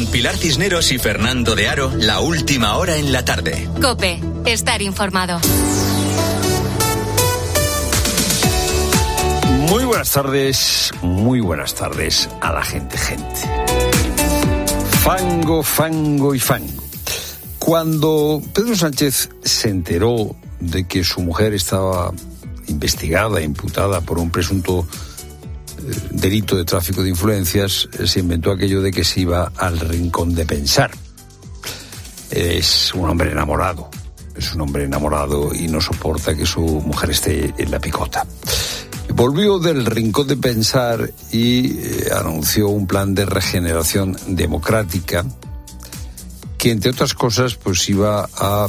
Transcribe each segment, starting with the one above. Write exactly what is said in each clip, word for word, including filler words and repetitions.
Con Pilar Cisneros y Fernando de Aro, la última hora en la tarde. COPE, estar informado. Muy buenas tardes, muy buenas tardes a la gente, gente. Fango, fango y fango. Cuando Pedro Sánchez se enteró de que su mujer estaba investigada, imputada por un presunto eh, delito de tráfico de influencias, eh, se inventó aquello de que se iba al rincón de pensar. Es un hombre enamorado, es un hombre enamorado y no soporta que su mujer esté en la picota. Volvió del rincón de pensar y eh, anunció un plan de regeneración democrática que, entre otras cosas, pues iba a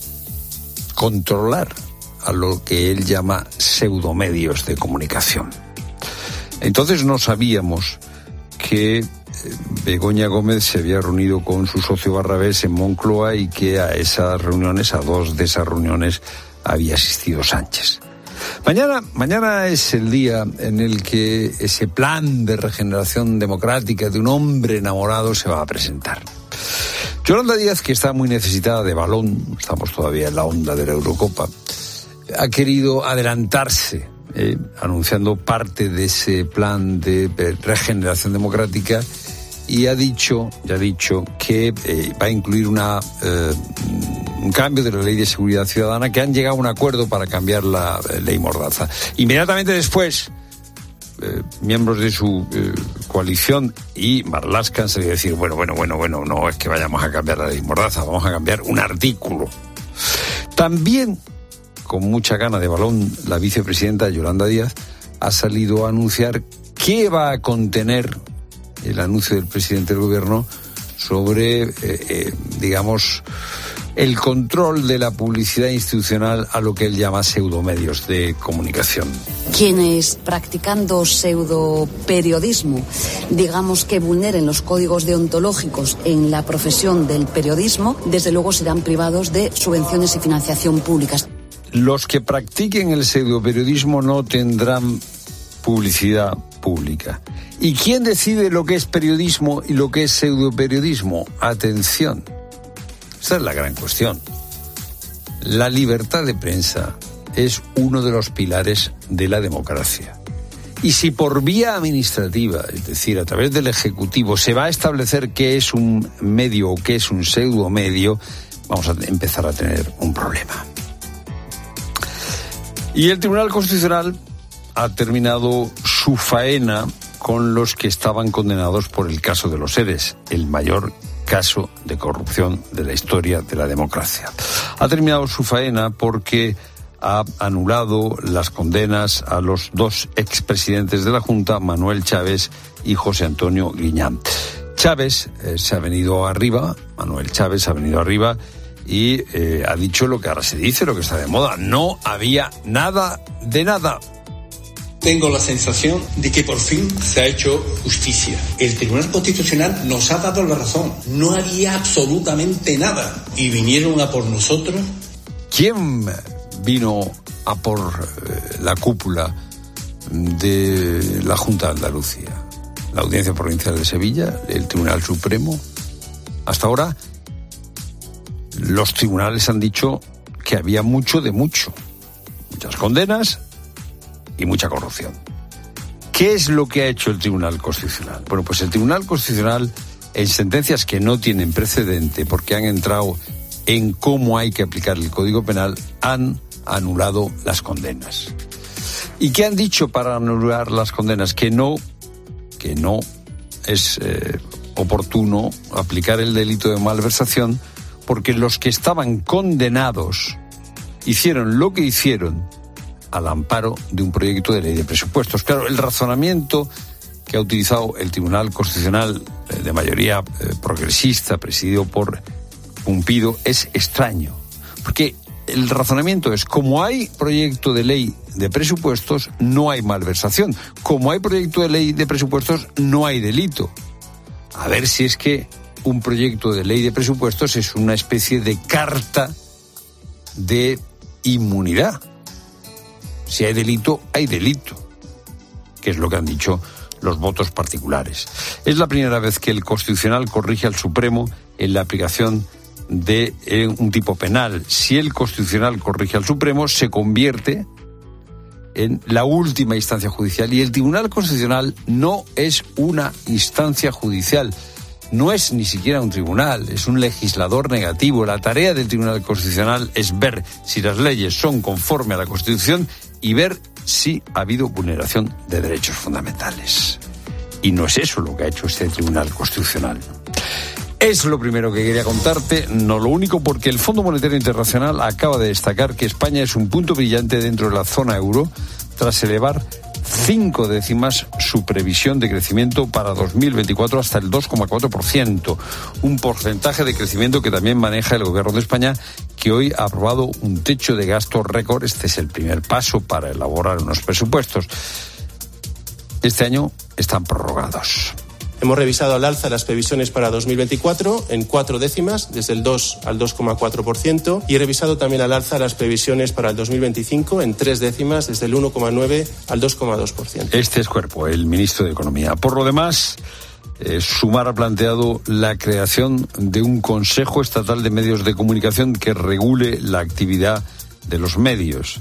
controlar a lo que él llama pseudomedios de comunicación. Entonces no sabíamos que Begoña Gómez se había reunido con su socio Barrabés en Moncloa y que a esas reuniones, a dos de esas reuniones, había asistido Sánchez. Mañana, mañana es el día en el que ese plan de regeneración democrática de un hombre enamorado se va a presentar. Yolanda Díaz, que está muy necesitada de balón, estamos todavía en la onda de la Eurocopa, ha querido adelantarse, eh, anunciando parte de ese plan de regeneración democrática y ha dicho, ya ha dicho que eh, va a incluir una... Eh, un cambio de la Ley de Seguridad Ciudadana, que han llegado a un acuerdo para cambiar la eh, Ley Mordaza. Inmediatamente después, eh, miembros de su eh, coalición y Marlaska han salido a decir, bueno, bueno, bueno, bueno, no es que vayamos a cambiar la Ley Mordaza, vamos a cambiar un artículo. También, con mucha gana de balón, la vicepresidenta Yolanda Díaz ha salido a anunciar qué va a contener el anuncio del presidente del gobierno sobre, eh, eh, digamos, el control de la publicidad institucional a lo que él llama pseudomedios de comunicación. Quienes, practicando pseudoperiodismo, digamos que vulneren los códigos deontológicos en la profesión del periodismo, desde luego serán privados de subvenciones y financiación públicas. Los que practiquen el pseudoperiodismo no tendrán publicidad pública. ¿Y quién decide lo que es periodismo y lo que es pseudoperiodismo? Atención. Esa es la gran cuestión. La libertad de prensa es uno de los pilares de la democracia. Y si por vía administrativa, es decir, a través del Ejecutivo, se va a establecer qué es un medio o qué es un pseudomedio, vamos a empezar a tener un problema. Y el Tribunal Constitucional ha terminado su faena con los que estaban condenados por el caso de los ERES, el mayor caso de corrupción de la historia de la democracia. Ha terminado su faena porque ha anulado las condenas a los dos expresidentes de la Junta, Manuel Chávez y José Antonio Griñán. Chávez eh, se ha venido arriba, Manuel Chávez ha venido arriba y eh, ha dicho lo que ahora se dice, lo que está de moda. No había nada de nada. Tengo la sensación de que por fin se ha hecho justicia. El Tribunal Constitucional nos ha dado la razón. No había absolutamente nada. Y vinieron a por nosotros. ¿Quién vino a por eh, la cúpula de la Junta de Andalucía? ¿La Audiencia Provincial de Sevilla? ¿El Tribunal Supremo? Hasta ahora, los tribunales han dicho que había mucho de mucho. Muchas condenas y mucha corrupción. ¿Qué es lo que ha hecho el Tribunal Constitucional? Bueno, pues el Tribunal Constitucional, en sentencias que no tienen precedente, porque han entrado en cómo hay que aplicar el Código Penal, han anulado las condenas. ¿Y qué han dicho para anular las condenas? Que no, que no es eh, oportuno aplicar el delito de malversación, porque los que estaban condenados hicieron lo que hicieron al amparo de un proyecto de ley de presupuestos. Claro, el razonamiento que ha utilizado el Tribunal Constitucional eh, de mayoría eh, progresista, presidido por Pumpido, es extraño. Porque el razonamiento es, como hay proyecto de ley de presupuestos, no hay malversación. Como hay proyecto de ley de presupuestos, no hay delito. A ver si es que un proyecto de ley de presupuestos es una especie de carta de inmunidad. Si hay delito, hay delito, que es lo que han dicho los votos particulares. Es la primera vez que el Constitucional corrige al Supremo en la aplicación de eh, un tipo penal. Si el Constitucional corrige al Supremo, se convierte en la última instancia judicial, y el Tribunal Constitucional no es una instancia judicial, no es ni siquiera un tribunal, es un legislador negativo. La tarea del Tribunal Constitucional es ver si las leyes son conforme a la Constitución y ver si ha habido vulneración de derechos fundamentales. Y no es eso lo que ha hecho este Tribunal Constitucional. Es lo primero que quería contarte, no lo único, porque el Fondo Monetario Internacional acaba de destacar que España es un punto brillante dentro de la zona euro tras elevar cinco décimas su previsión de crecimiento para dos mil veinticuatro hasta el dos coma cuatro por ciento, un porcentaje de crecimiento que también maneja el Gobierno de España, que hoy ha aprobado un techo de gasto récord. Este es el primer paso para elaborar unos presupuestos. Este año están prorrogados. Hemos revisado al alza las previsiones para dos mil veinticuatro en cuatro décimas, desde el dos al dos coma cuatro por ciento, y he revisado también al alza las previsiones para el dos mil veinticinco en tres décimas, desde el uno coma nueve al dos coma dos por ciento. Este es Cuerpo, el ministro de Economía. Por lo demás, eh, Sumar ha planteado la creación de un Consejo Estatal de Medios de Comunicación que regule la actividad de los medios.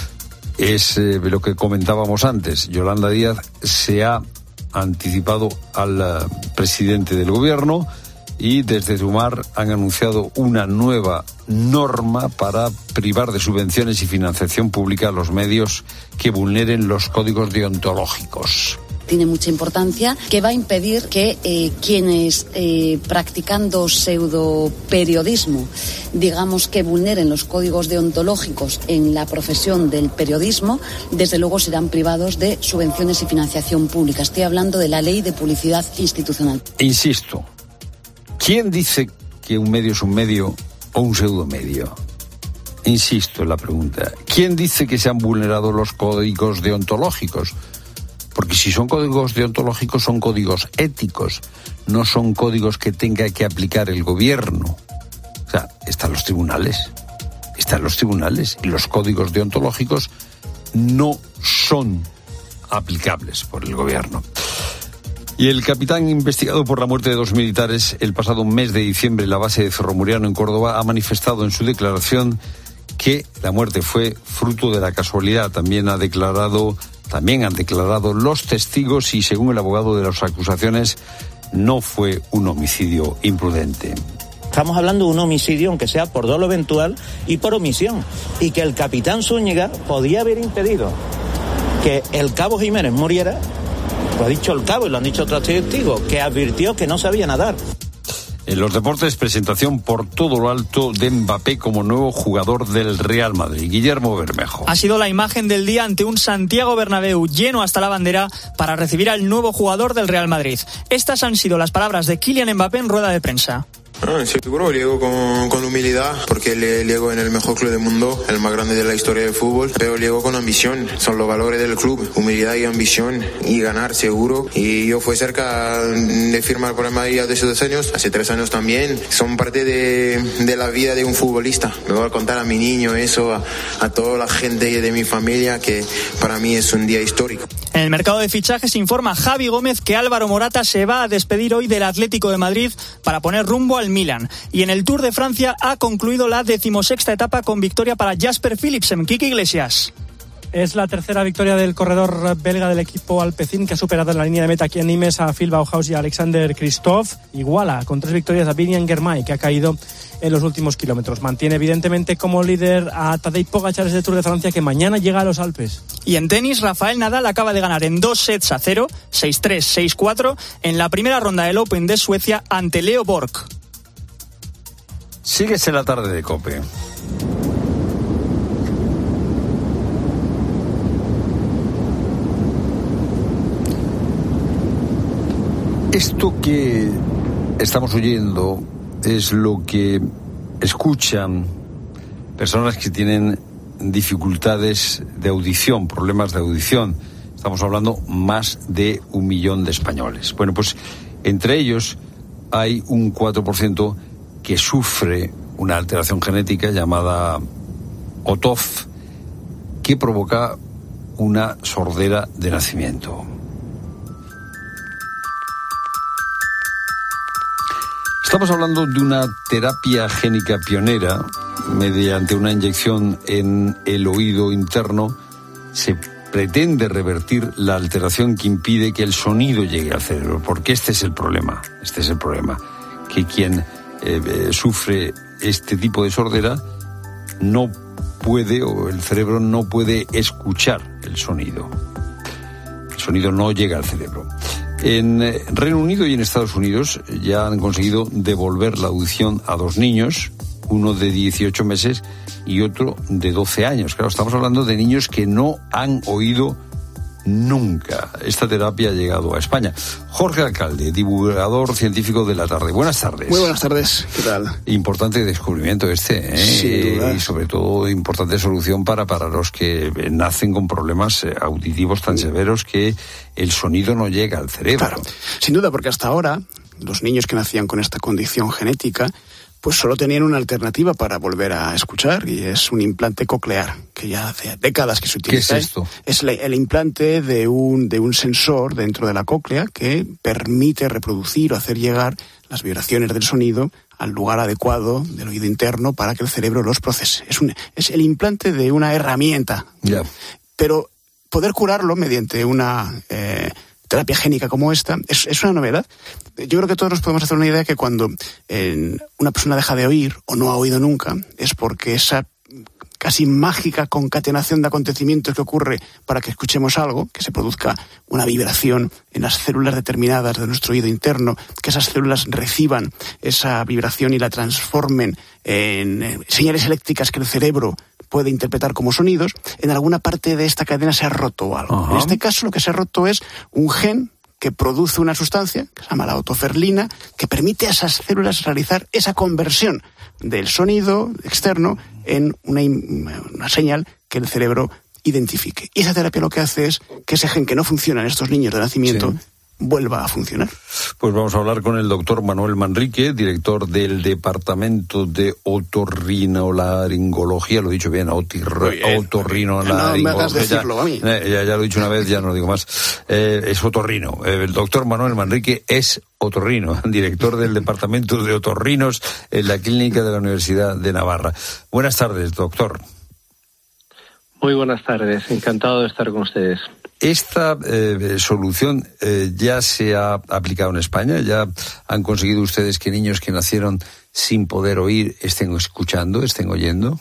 Es eh, lo que comentábamos antes. Yolanda Díaz se ha anticipado al uh, presidente del gobierno, y desde Sumar han anunciado una nueva norma para privar de subvenciones y financiación pública a los medios que vulneren los códigos deontológicos. Tiene mucha importancia, que va a impedir que eh, quienes eh, practicando pseudoperiodismo, digamos que vulneren los códigos deontológicos en la profesión del periodismo, desde luego serán privados de subvenciones y financiación pública. Estoy hablando de la Ley de Publicidad Institucional. Insisto, ¿quién dice que un medio es un medio o un pseudomedio? Insisto en la pregunta. ¿Quién dice que se han vulnerado los códigos deontológicos? Porque si son códigos deontológicos, son códigos éticos, no son códigos que tenga que aplicar el gobierno. O sea, están los tribunales, están los tribunales, y los códigos deontológicos no son aplicables por el gobierno. Y el capitán investigado por la muerte de dos militares el pasado mes de diciembre en la base de Cerro Muriano, en Córdoba, ha manifestado en su declaración que la muerte fue fruto de la casualidad. También ha declarado... También han declarado los testigos, y según el abogado de las acusaciones, no fue un homicidio imprudente. Estamos hablando de un homicidio, aunque sea por dolo eventual y por omisión, y que el capitán Zúñiga podía haber impedido que el cabo Jiménez muriera. Lo ha dicho el cabo y lo han dicho otros testigos, que advirtió que no sabía nadar. En los deportes, presentación por todo lo alto de Mbappé como nuevo jugador del Real Madrid. Guillermo Bermejo. Ha sido la imagen del día ante un Santiago Bernabéu lleno hasta la bandera para recibir al nuevo jugador del Real Madrid. Estas han sido las palabras de Kylian Mbappé en rueda de prensa. Ah, seguro llego con, con humildad, porque le, llego en el mejor club del mundo, el más grande de la historia del fútbol, pero llego con ambición. Son los valores del club, humildad y ambición, y ganar seguro. Y yo fui cerca de firmar por el Madrid hace dos años, hace tres años también. Son parte de, de la vida de un futbolista. Me voy a contar a mi niño eso, a, a toda la gente de mi familia, que para mí es un día histórico. En el mercado de fichajes informa Javi Gómez que Álvaro Morata se va a despedir hoy del Atlético de Madrid para poner rumbo al Milan. Y en el Tour de Francia ha concluido la decimosexta etapa con victoria para Jasper Philipsen. Quique Iglesias. Es la tercera victoria del corredor belga del equipo Alpecin, que ha superado en la línea de meta aquí en Nimes a Phil Bauhaus y a Alexander Kristoff. Iguala con tres victorias a Biniam Girmay, que ha caído en los últimos kilómetros. Mantiene evidentemente como líder a Tadej Pogačar de Tour de Francia, que mañana llega a los Alpes. Y en tenis, Rafael Nadal acaba de ganar en dos sets a cero, seis tres, seis cuatro, en la primera ronda del Open de Suecia ante Leo Borg. Síguese la tarde de COPE. Esto que estamos oyendo es lo que escuchan personas que tienen dificultades de audición, problemas de audición. Estamos hablando más de un millón de españoles. Bueno, pues entre ellos hay un cuatro por ciento que sufre una alteración genética llamada O T O F, que provoca una sordera de nacimiento. Estamos hablando de una terapia génica pionera. Mediante una inyección en el oído interno se pretende revertir la alteración que impide que el sonido llegue al cerebro, porque este es el problema, este es el problema, que quien eh, eh, sufre este tipo de sordera no puede, o el cerebro no puede escuchar el sonido. El sonido no llega al cerebro. En Reino Unido y en Estados Unidos ya han conseguido devolver la audición a dos niños, uno de dieciocho meses y otro de doce años. Claro, estamos hablando de niños que no han oído nunca. Esta terapia ha llegado a España. Jorge Alcalde, divulgador científico de La Tarde. Buenas tardes. Muy buenas tardes. ¿Qué tal? Importante descubrimiento este, ¿eh? Sin duda. Y sobre todo importante solución para, para los que nacen con problemas auditivos tan severos que el sonido no llega al cerebro. Claro, sin duda, porque hasta ahora los niños que nacían con esta condición genética pues solo tenían una alternativa para volver a escuchar, y es un implante coclear, que ya hace décadas que se utiliza. ¿Qué es esto? Es la, el implante de un, de un sensor dentro de la cóclea que permite reproducir o hacer llegar las vibraciones del sonido al lugar adecuado del oído interno para que el cerebro los procese. Es, un, es el implante de una herramienta. Ya. Pero poder curarlo mediante una Eh, terapia génica como esta, es, es una novedad. Yo creo que todos nos podemos hacer una idea que cuando eh, una persona deja de oír o no ha oído nunca, es porque esa casi mágica concatenación de acontecimientos que ocurre para que escuchemos algo, que se produzca una vibración en las células determinadas de nuestro oído interno, que esas células reciban esa vibración y la transformen en eh, señales eléctricas que el cerebro puede interpretar como sonidos, en alguna parte de esta cadena se ha roto algo. Ajá. En este caso lo que se ha roto es un gen que produce una sustancia, que se llama la otoferlina, que permite a esas células realizar esa conversión del sonido externo en una, una señal que el cerebro identifique. Y esa terapia lo que hace es que ese gen que no funciona en estos niños de nacimiento sí. vuelva a funcionar. Pues vamos a hablar con el doctor Manuel Manrique, director del Departamento de Otorrinolaringología, lo he dicho bien, otorrinolaringología. No me hagas decirlo a mí. Ya, ya, ya lo he dicho una vez, ya no lo digo más. Eh, es otorrino. El doctor Manuel Manrique es otorrino, director del Departamento de Otorrinos en la Clínica de la Universidad de Navarra. Buenas tardes, doctor. Muy buenas tardes, encantado de estar con ustedes. ¿Esta eh, solución eh, ya se ha aplicado en España? ¿Ya han conseguido ustedes que niños que nacieron sin poder oír estén escuchando, estén oyendo?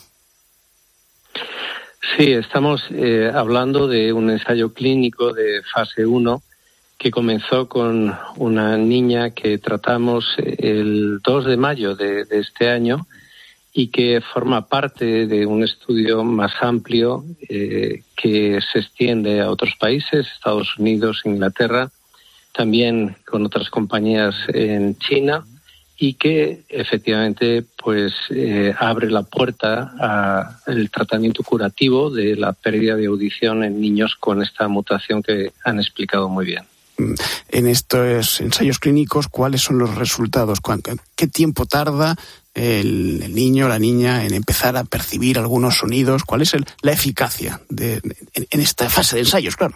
Sí, estamos eh, hablando de un ensayo clínico de fase uno que comenzó con una niña que tratamos el dos de mayo de, de este año y que forma parte de un estudio más amplio eh, que se extiende a otros países, Estados Unidos, Inglaterra, también con otras compañías en China, y que efectivamente pues eh, abre la puerta al tratamiento curativo de la pérdida de audición en niños con esta mutación que han explicado muy bien. En estos ensayos clínicos, ¿cuáles son los resultados? ¿Qué tiempo tarda el, el niño o la niña en empezar a percibir algunos sonidos? ¿Cuál es el, la eficacia de, en, en esta fase de ensayos, claro?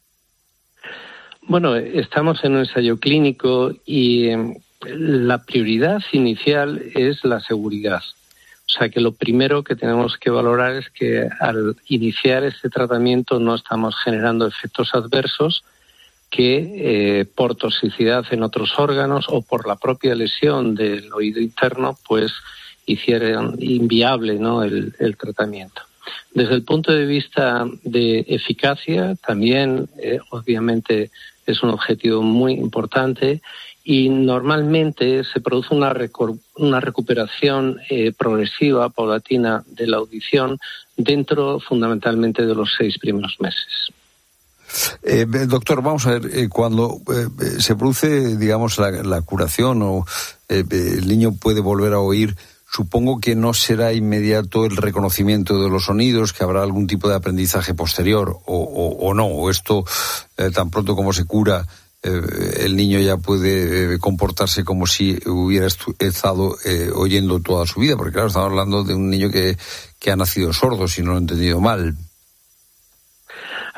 Bueno, estamos en un ensayo clínico y eh, la prioridad inicial es la seguridad. O sea que lo primero que tenemos que valorar es que al iniciar este tratamiento no estamos generando efectos adversos que eh, por toxicidad en otros órganos o por la propia lesión del oído interno pues hicieran inviable, ¿no?, el, el tratamiento. Desde el punto de vista de eficacia también eh, obviamente es un objetivo muy importante y normalmente se produce una, recu- una recuperación eh, progresiva, paulatina de la audición dentro fundamentalmente de los seis primeros meses. Eh, doctor, vamos a ver, eh, cuando eh, se produce, digamos, la, la curación o eh, el niño puede volver a oír, supongo que no será inmediato el reconocimiento de los sonidos, que habrá algún tipo de aprendizaje posterior, o, o, o no, o esto, eh, tan pronto como se cura, eh, el niño ya puede eh, comportarse como si hubiera estu- estado eh, oyendo toda su vida, porque claro, estamos hablando de un niño que, que ha nacido sordo, si no lo he entendido mal.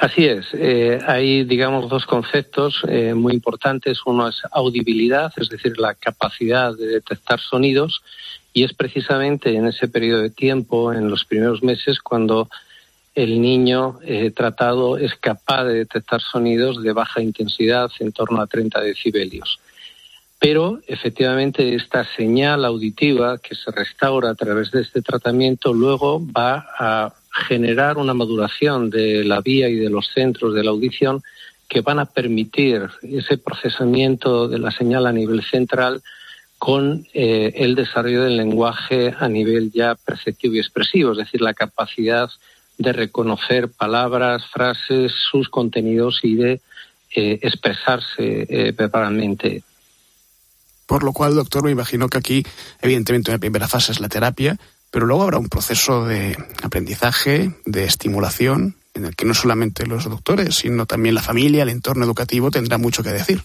Así es. Eh, hay, digamos, dos conceptos eh, muy importantes. Uno es audibilidad, es decir, la capacidad de detectar sonidos, y es precisamente en ese periodo de tiempo, en los primeros meses, cuando el niño eh, tratado es capaz de detectar sonidos de baja intensidad, en torno a treinta decibelios. Pero, efectivamente, esta señal auditiva que se restaura a través de este tratamiento luego va a generar una maduración de la vía y de los centros de la audición que van a permitir ese procesamiento de la señal a nivel central con eh, el desarrollo del lenguaje a nivel ya perceptivo y expresivo, es decir, la capacidad de reconocer palabras, frases, sus contenidos y de eh, expresarse eh, verbalmente. Por lo cual, doctor, me imagino que aquí, evidentemente, una primera fase es la terapia, pero luego habrá un proceso de aprendizaje, de estimulación, en el que no solamente los doctores, sino también la familia, el entorno educativo tendrá mucho que decir.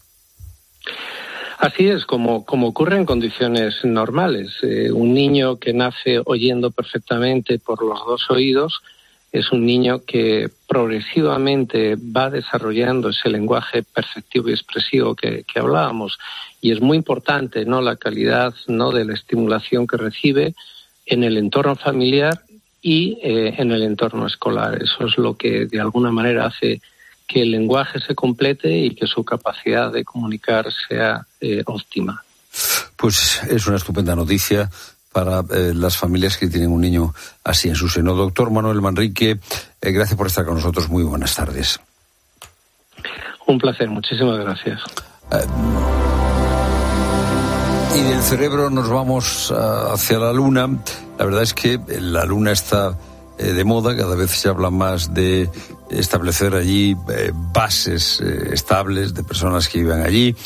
Así es, como, como ocurre en condiciones normales. Eh, un niño que nace oyendo perfectamente por los dos oídos es un niño que progresivamente va desarrollando ese lenguaje perceptivo y expresivo que, que hablábamos. Y es muy importante, ¿no?, la calidad, ¿no?, de la estimulación que recibe en el entorno familiar y eh, en el entorno escolar. Eso es lo que de alguna manera hace que el lenguaje se complete y que su capacidad de comunicar sea eh, óptima. Pues es una estupenda noticia para eh, las familias que tienen un niño así en su seno. Doctor Manuel Manrique, eh, gracias por estar con nosotros. Muy buenas tardes. Un placer, muchísimas gracias. Eh, Y del cerebro nos vamos uh, hacia la Luna. La verdad es que la Luna está eh, de moda, cada vez se habla más de establecer allí eh, bases eh, estables de personas que vivan allí.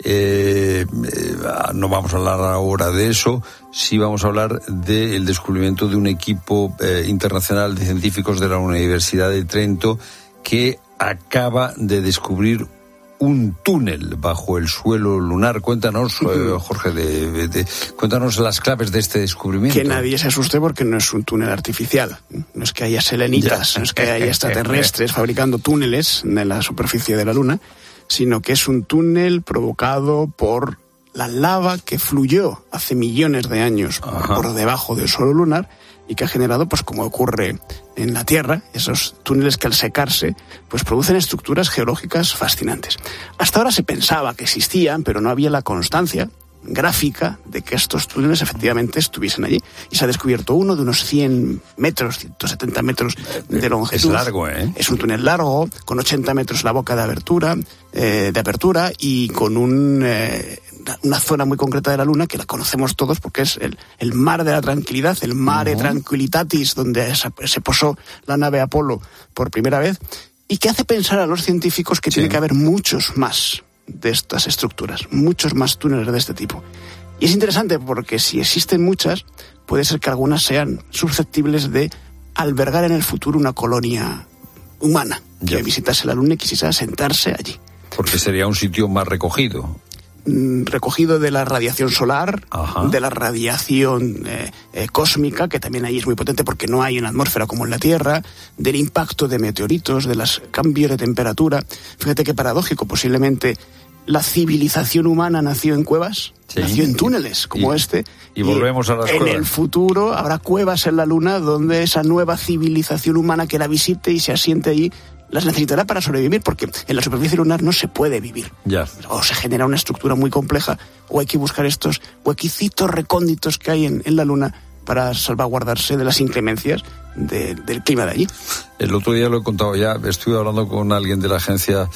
Eh, eh, no vamos a hablar ahora de eso, sí vamos a hablar del descubrimiento de un equipo eh, internacional de científicos de la Universidad de Trento que acaba de descubrir un túnel bajo el suelo lunar. Cuéntanos, eh, Jorge, de, de, de, cuéntanos las claves de este descubrimiento. Que nadie se asuste porque no es un túnel artificial. No es que haya selenitas, ya. No es que haya extraterrestres fabricando túneles en la superficie de la Luna, sino que es un túnel provocado por la lava que fluyó hace millones de años Ajá. por debajo del suelo lunar y que ha generado, pues como ocurre en la Tierra, esos túneles que al secarse pues producen estructuras geológicas fascinantes. Hasta ahora se pensaba que existían, pero no había la constancia gráfica de que estos túneles efectivamente estuviesen allí. Y se ha descubierto uno de unos cien metros, ciento setenta metros de longitud. Es largo, ¿eh? Es un túnel largo, con ochenta metros la boca de abertura, eh, de apertura y con un... Eh, una zona muy concreta de la Luna que la conocemos todos porque es el, el mar de la tranquilidad, el Mare uh-huh. Tranquilitatis, donde se, se posó la nave Apolo por primera vez, y que hace pensar a los científicos que sí. tiene que haber muchos más de estas estructuras, muchos más túneles de este tipo. Y es interesante porque si existen muchas, puede ser que algunas sean susceptibles de albergar en el futuro una colonia humana que yeah. visitase la Luna y quisiera sentarse allí. Porque sería un sitio más recogido. Recogido de la radiación solar, Ajá. de la radiación eh, eh, cósmica, que también ahí es muy potente porque no hay una atmósfera como en la Tierra, del impacto de meteoritos, de los cambios de temperatura. Fíjate qué paradójico, posiblemente la civilización humana nació en cuevas, sí. nació en túneles como y, este. Y, y volvemos a las en cuevas. En el futuro habrá cuevas en la Luna donde esa nueva civilización humana que la visite y se asiente allí las necesitará para sobrevivir, porque en la superficie lunar no se puede vivir. Ya. O se genera una estructura muy compleja, o hay que buscar estos huequicitos recónditos que hay en, en la Luna para salvaguardarse de las inclemencias de, del clima de allí. El otro día lo he contado ya, estuve hablando con alguien de la Agencia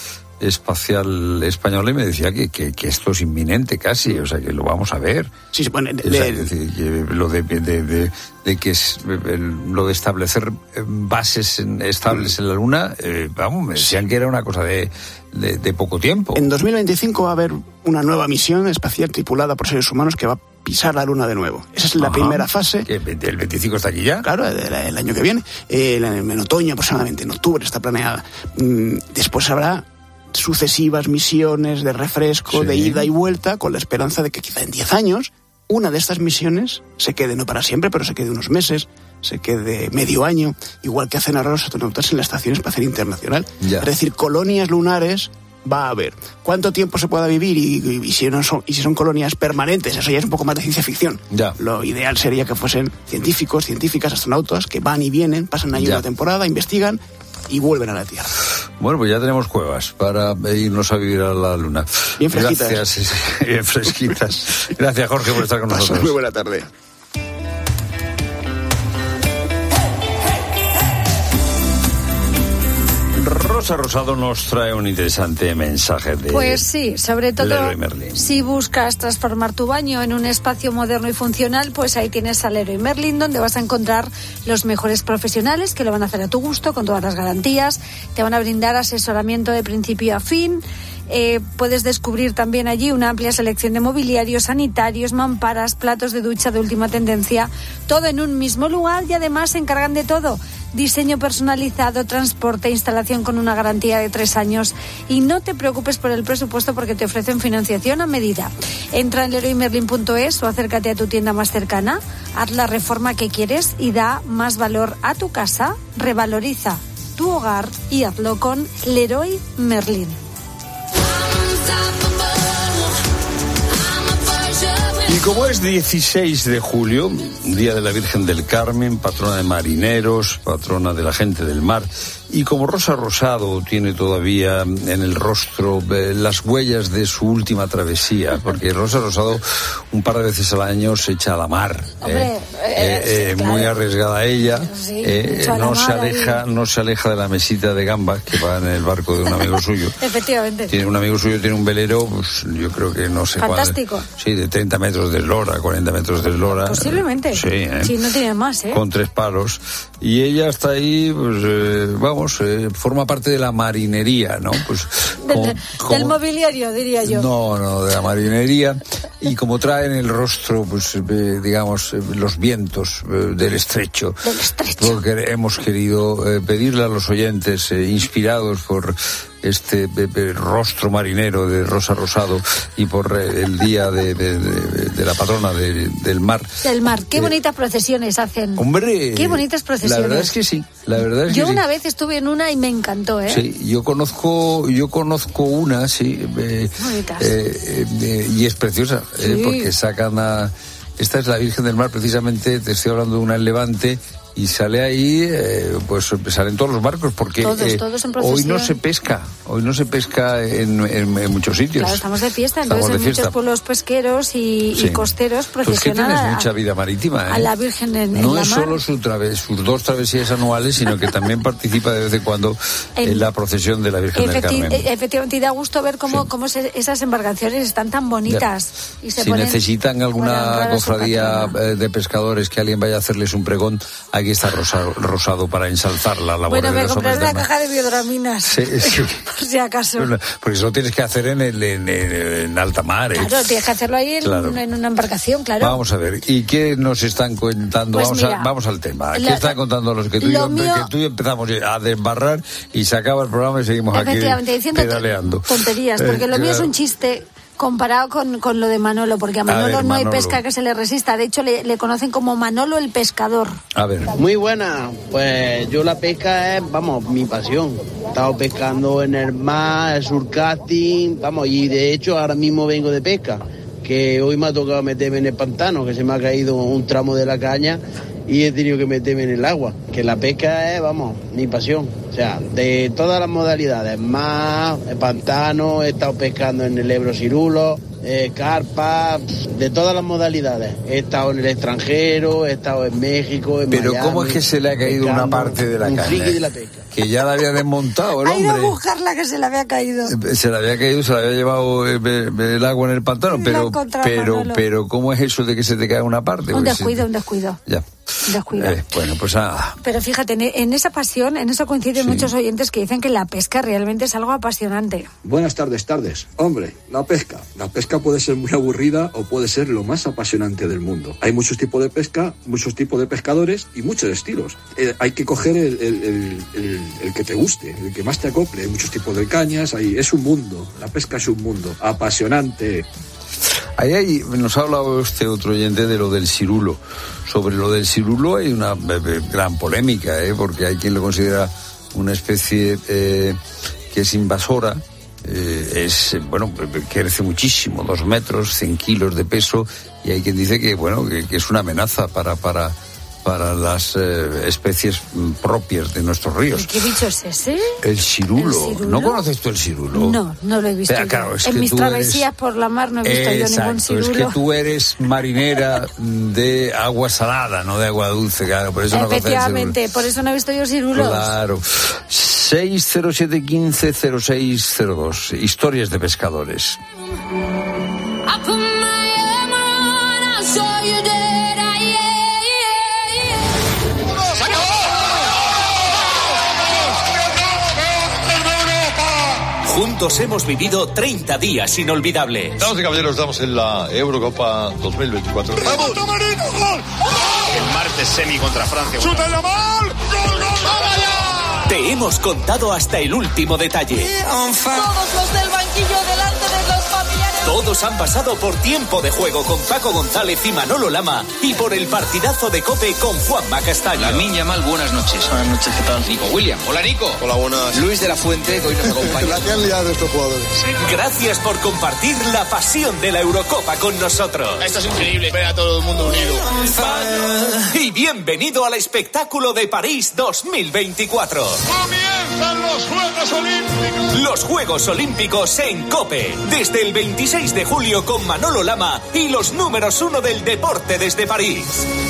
Espacial Española y me decía que, que, que esto es inminente casi, o sea, que lo vamos a ver. Sí, bueno, o sea, es decir, que lo de, de, de, de que es el, lo de establecer bases estables en la Luna, eh, vamos, me decían que era una cosa de, de, de poco tiempo. En dos mil veinticinco va a haber una nueva misión espacial tripulada por seres humanos que va a pisar la Luna de nuevo. Esa es la Ajá. primera fase. ¿Que el veinticinco está aquí ya? Claro, el, el año que viene, eh, en otoño aproximadamente, en octubre está planeada. Después habrá sucesivas misiones de refresco, sí. de ida y vuelta, con la esperanza de que quizá en diez años una de estas misiones se quede, no para siempre, pero se quede unos meses se quede medio año, igual que hacen ahora los astronautas en la Estación Espacial Internacional. Ya. Es decir, colonias lunares va a haber. ¿Cuánto tiempo se pueda vivir? Y, y, y, si no son, y si son colonias permanentes, eso ya es un poco más de ciencia ficción. Ya. Lo ideal sería que fuesen científicos, científicas, astronautas, que van y vienen, pasan ahí Ya. una temporada, investigan y vuelven a la Tierra. Bueno, pues ya tenemos cuevas para irnos a vivir a la Luna. Bien fresquitas. Gracias, bien fresquitas. Gracias, Jorge, por estar con Paso nosotros. muy buena tarde. Rosa Rosado nos trae un interesante mensaje de... Pues sí, sobre todo Leroy Merlin. si buscas transformar tu baño en un espacio moderno y funcional, pues ahí tienes a Leroy Merlin, donde vas a encontrar los mejores profesionales que lo van a hacer a tu gusto, con todas las garantías. Te van a brindar asesoramiento de principio a fin. Eh, puedes descubrir también allí una amplia selección de mobiliarios, sanitarios, mamparas, platos de ducha de última tendencia, todo en un mismo lugar, y además se encargan de todo: diseño personalizado, transporte, instalación con una garantía de tres años. Y no te preocupes por el presupuesto, porque te ofrecen financiación a medida. Entra en leroy merlin punto es o acércate a tu tienda más cercana, haz la reforma que quieres y da más valor a tu casa. Revaloriza tu hogar y hazlo con Leroy Merlin. Y como es dieciséis de julio, Día de la Virgen del Carmen, patrona de marineros, patrona de la gente del mar, y como Rosa Rosado tiene todavía en el rostro eh, las huellas de su última travesía, porque Rosa Rosado un par de veces al año se echa a la mar. Hombre, eh, eh, eh, eh, claro. Muy arriesgada ella, Sí, eh, echa a la no se mar aleja, ahí. no se aleja de la mesita de gambas que va en el barco de un amigo suyo. Efectivamente. Tiene un amigo suyo, tiene un velero, pues yo creo que no sé cuál. Fantástico. Sí, de treinta metros de eslora, cuarenta metros de eslora. Posiblemente. Sí, ¿eh? Sí, no tiene más, ¿eh? Con tres palos. Y ella está ahí, pues, eh, vamos, eh, forma parte de la marinería, ¿no? Pues, Del, como- del como- mobiliario, diría yo. No, no, de la marinería. Y como trae en el rostro, pues, eh, digamos, eh, los vientos eh, del estrecho. Del estrecho. Porque hemos querido eh, pedirle a los oyentes, eh, inspirados por este eh, eh, rostro marinero de Rosa Rosado y por eh, el día de, de- de- de la patrona de- del mar. Del mar. Qué Eh, bonitas procesiones hacen. Hombre, Qué bonitas procesiones. La verdad es que sí, la verdad es Yo que una sí. vez estuve en una y me encantó, ¿eh? Sí, yo conozco, yo conozco una, sí, eh, Bonitas. eh, eh, y es preciosa, eh, Sí. porque sacan a, esta es la Virgen del Mar, precisamente, te estoy hablando de una en Levante, y sale ahí, eh, pues salen todos los barcos, porque Todos, eh, todos en hoy procesión. no se pesca, hoy no se pesca en, en- en muchos sitios. Claro, estamos de fiesta, Estamos entonces de en fiesta. muchos pueblos pesqueros y, Sí. y costeros Pues que procesionan tienes a, mucha vida marítima, ¿eh? a la Virgen en, en No la es mar. solo su traves, sus dos travesías anuales, sino que también participa de vez en cuando en, En- la procesión de la Virgen del Efecti- Carmen. e- efectivamente, y da gusto ver cómo, cómo se- esas embarcaciones están tan bonitas. Y se Si ponen necesitan para honrar alguna a su cofradía patrona. eh, de pescadores, que alguien vaya a hacerles un pregón, aquí está Rosa- Rosado para ensalzar la labor Bueno, de me los hombres compraré del una mar. caja de biodraminas, Sí, sí. por si acaso. Porque eso lo tienes que hacer en, el, en, en- en alta mar. ¿eh? Claro, tienes que hacerlo ahí en, Claro. en una embarcación, claro. Vamos a ver, ¿y qué nos están contando? Pues vamos, mira, a, vamos al tema. ¿Qué la- están contando los que tú, y lo yo, mío- que tú y yo empezamos a desbarrar y se acaba el programa y seguimos aquí Efectivamente, diciendo pedaleando? tonterías, porque Eh, lo mío es claro. un chiste comparado con, con lo de Manolo, porque a Manolo ver, no hay Manolo. pesca que se le resista. De hecho, le, le conocen como Manolo el pescador. A ver. Muy buena, pues yo la pesca es, vamos, mi pasión. He estado pescando en el mar, el surcasting, vamos, y de hecho ahora mismo vengo de pesca, que hoy me ha tocado meterme en el pantano, que se me ha caído un tramo de la caña y he tenido que meterme en el agua. Que la pesca es, vamos, mi pasión. O sea, de todas las modalidades, mar, el pantano, he estado pescando en el Ebro Cirulo, eh, carpa, de todas las modalidades. He estado en el extranjero, he estado en México, en Pero Miami, ¿cómo es que se le ha caído una pescando, parte de la un caña? friki de la pesca. Que ya la había desmontado el Ha ido a hombre. buscarla que se le había caído. Se le había caído, se le había llevado eh, be- el agua en el pantano, Lo pero, encontraba pero, Manolo. pero, ¿cómo es eso de que se te cae una parte? Un Porque descuido, se- un descuido. Ya. Un descuido. Eh, bueno, pues nada. Pero fíjate, en, en esa pasión, en eso coinciden Sí. muchos oyentes que dicen que la pesca realmente es algo apasionante. Buenas tardes, tardes. Hombre, la pesca. La pesca puede ser muy aburrida o puede ser lo más apasionante del mundo. Hay muchos tipos de pesca, muchos tipos de pescadores y muchos estilos. Eh, hay que coger el, el- el- el- el que te guste, el que más te acople. Hay muchos tipos de cañas, hay, es un mundo. La pesca es un mundo apasionante. Ahí hay, nos ha hablado este otro oyente de lo del cirulo. Sobre lo del cirulo hay una eh, gran polémica, ¿eh? Porque hay quien lo considera una especie eh, que es invasora. Eh, es, bueno, crece muchísimo, dos metros, cien kilos de peso, y hay quien dice que, bueno, que, que es una amenaza para, para, para las eh, especies propias de nuestros ríos. ¿Qué bicho es ese? El cirulo. ¿El cirulo? ¿No conoces tú el cirulo? No, no lo he visto. Pero, claro, es en que mis tú travesías eres... por la mar no he visto Exacto, yo ningún cirulo. Es que tú eres marinera de agua salada, no de agua dulce, claro, por eso no conoces el cirulo. Efectivamente, por eso no he visto yo cirulos. Claro. seis cero siete uno cinco cero seis cero dos. Historias de pescadores. Juntos hemos vivido treinta días inolvidables. Damas y caballeros, estamos en la Eurocopa dos mil veinticuatro. ¡Vamos! Marino, gol! El martes semi contra Francia. ¡Chuta en la gol! ¡Gol, gol! ¡Vamos allá! Te hemos contado hasta el último detalle. Todos los del banquillo delante de los familiares. Todos han pasado por Tiempo de Juego con Paco González y Manolo Lama y por el partidazo de COPE con Juanma Castaño. Lamine Yamal, buenas noches. Buenas noches, ¿qué tal? Nico William. Hola, Nico. Hola, buenas. Luis de la Fuente, que hoy nos acompaña. La que han liado estos jugadores. Gracias por compartir la pasión de la Eurocopa con nosotros. Esto es increíble, ver a todo el mundo unido. Y bienvenido al espectáculo de París dos mil veinticuatro. ¡Comienzan los Juegos Olímpicos! Los Juegos Olímpicos en COPE. Desde el veintiséis de julio con Manolo Lama y los números uno del deporte desde París.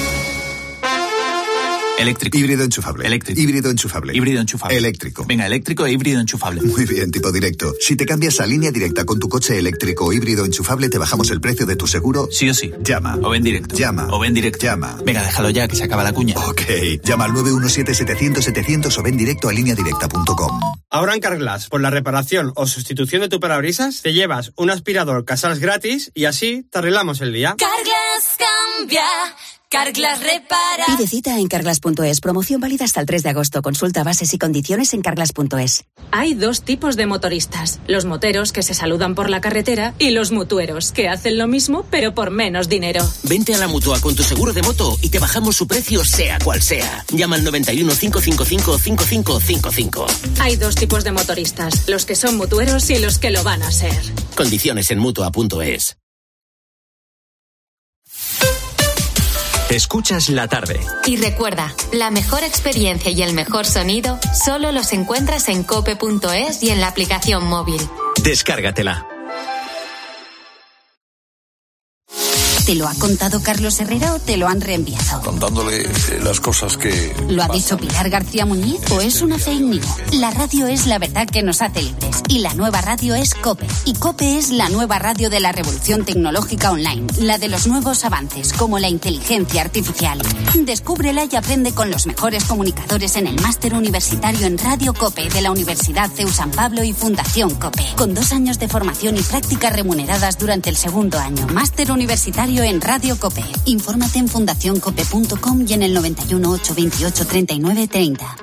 Eléctrico. Híbrido enchufable. Eléctrico. Híbrido enchufable. Híbrido enchufable. Eléctrico. Venga, eléctrico e híbrido enchufable. Muy bien, tipo directo. Si te cambias a Línea Directa con tu coche eléctrico o híbrido enchufable, te bajamos el precio de tu seguro. Sí o sí. Llama. O ven directo. Llama. O ven directo. Llama. Venga, déjalo ya, que se acaba la cuña. Ok. Llama al nueve uno siete setecientos setecientos o ven directo a línea directa punto com. Ahora en Carglass, por la reparación o sustitución de tu parabrisas, te llevas un aspirador Casals gratis y así te arreglamos el día. Carglass cambia. Carglass repara. Pide cita en carglass punto es. Promoción válida hasta el tres de agosto. Consulta bases y condiciones en carglass punto es. Hay dos tipos de motoristas. Los moteros que se saludan por la carretera y los mutueros que hacen lo mismo pero por menos dinero. Vente a la Mutua con tu seguro de moto y te bajamos su precio sea cual sea. Llama al noventa y uno, cinco cinco cinco, cinco cinco cinco cinco. Hay dos tipos de motoristas. Los que son mutueros y los que lo van a ser. Condiciones en mutua punto es. Escuchas la tarde. Y recuerda, la mejor experiencia y el mejor sonido solo los encuentras en cope punto es y en la aplicación móvil. Descárgatela. ¿Te lo ha contado Carlos Herrera o te lo han reenviado? Contándole las cosas que... ¿Lo ha dicho Pilar García Muñiz o es una fake news? La radio es la verdad que nos hace libres y la nueva radio es COPE. Y COPE es la nueva radio de la revolución tecnológica online, la de los nuevos avances como la inteligencia artificial. Descúbrela y aprende con los mejores comunicadores en el máster universitario en Radio COPE de la Universidad CEU San Pablo y Fundación COPE, con dos años de formación y prácticas remuneradas durante el segundo año. Máster universitario en Radio COPE. Infórmate en fundación cope punto com y en el noventa y uno, ochocientos veintiocho, treinta y nueve treinta.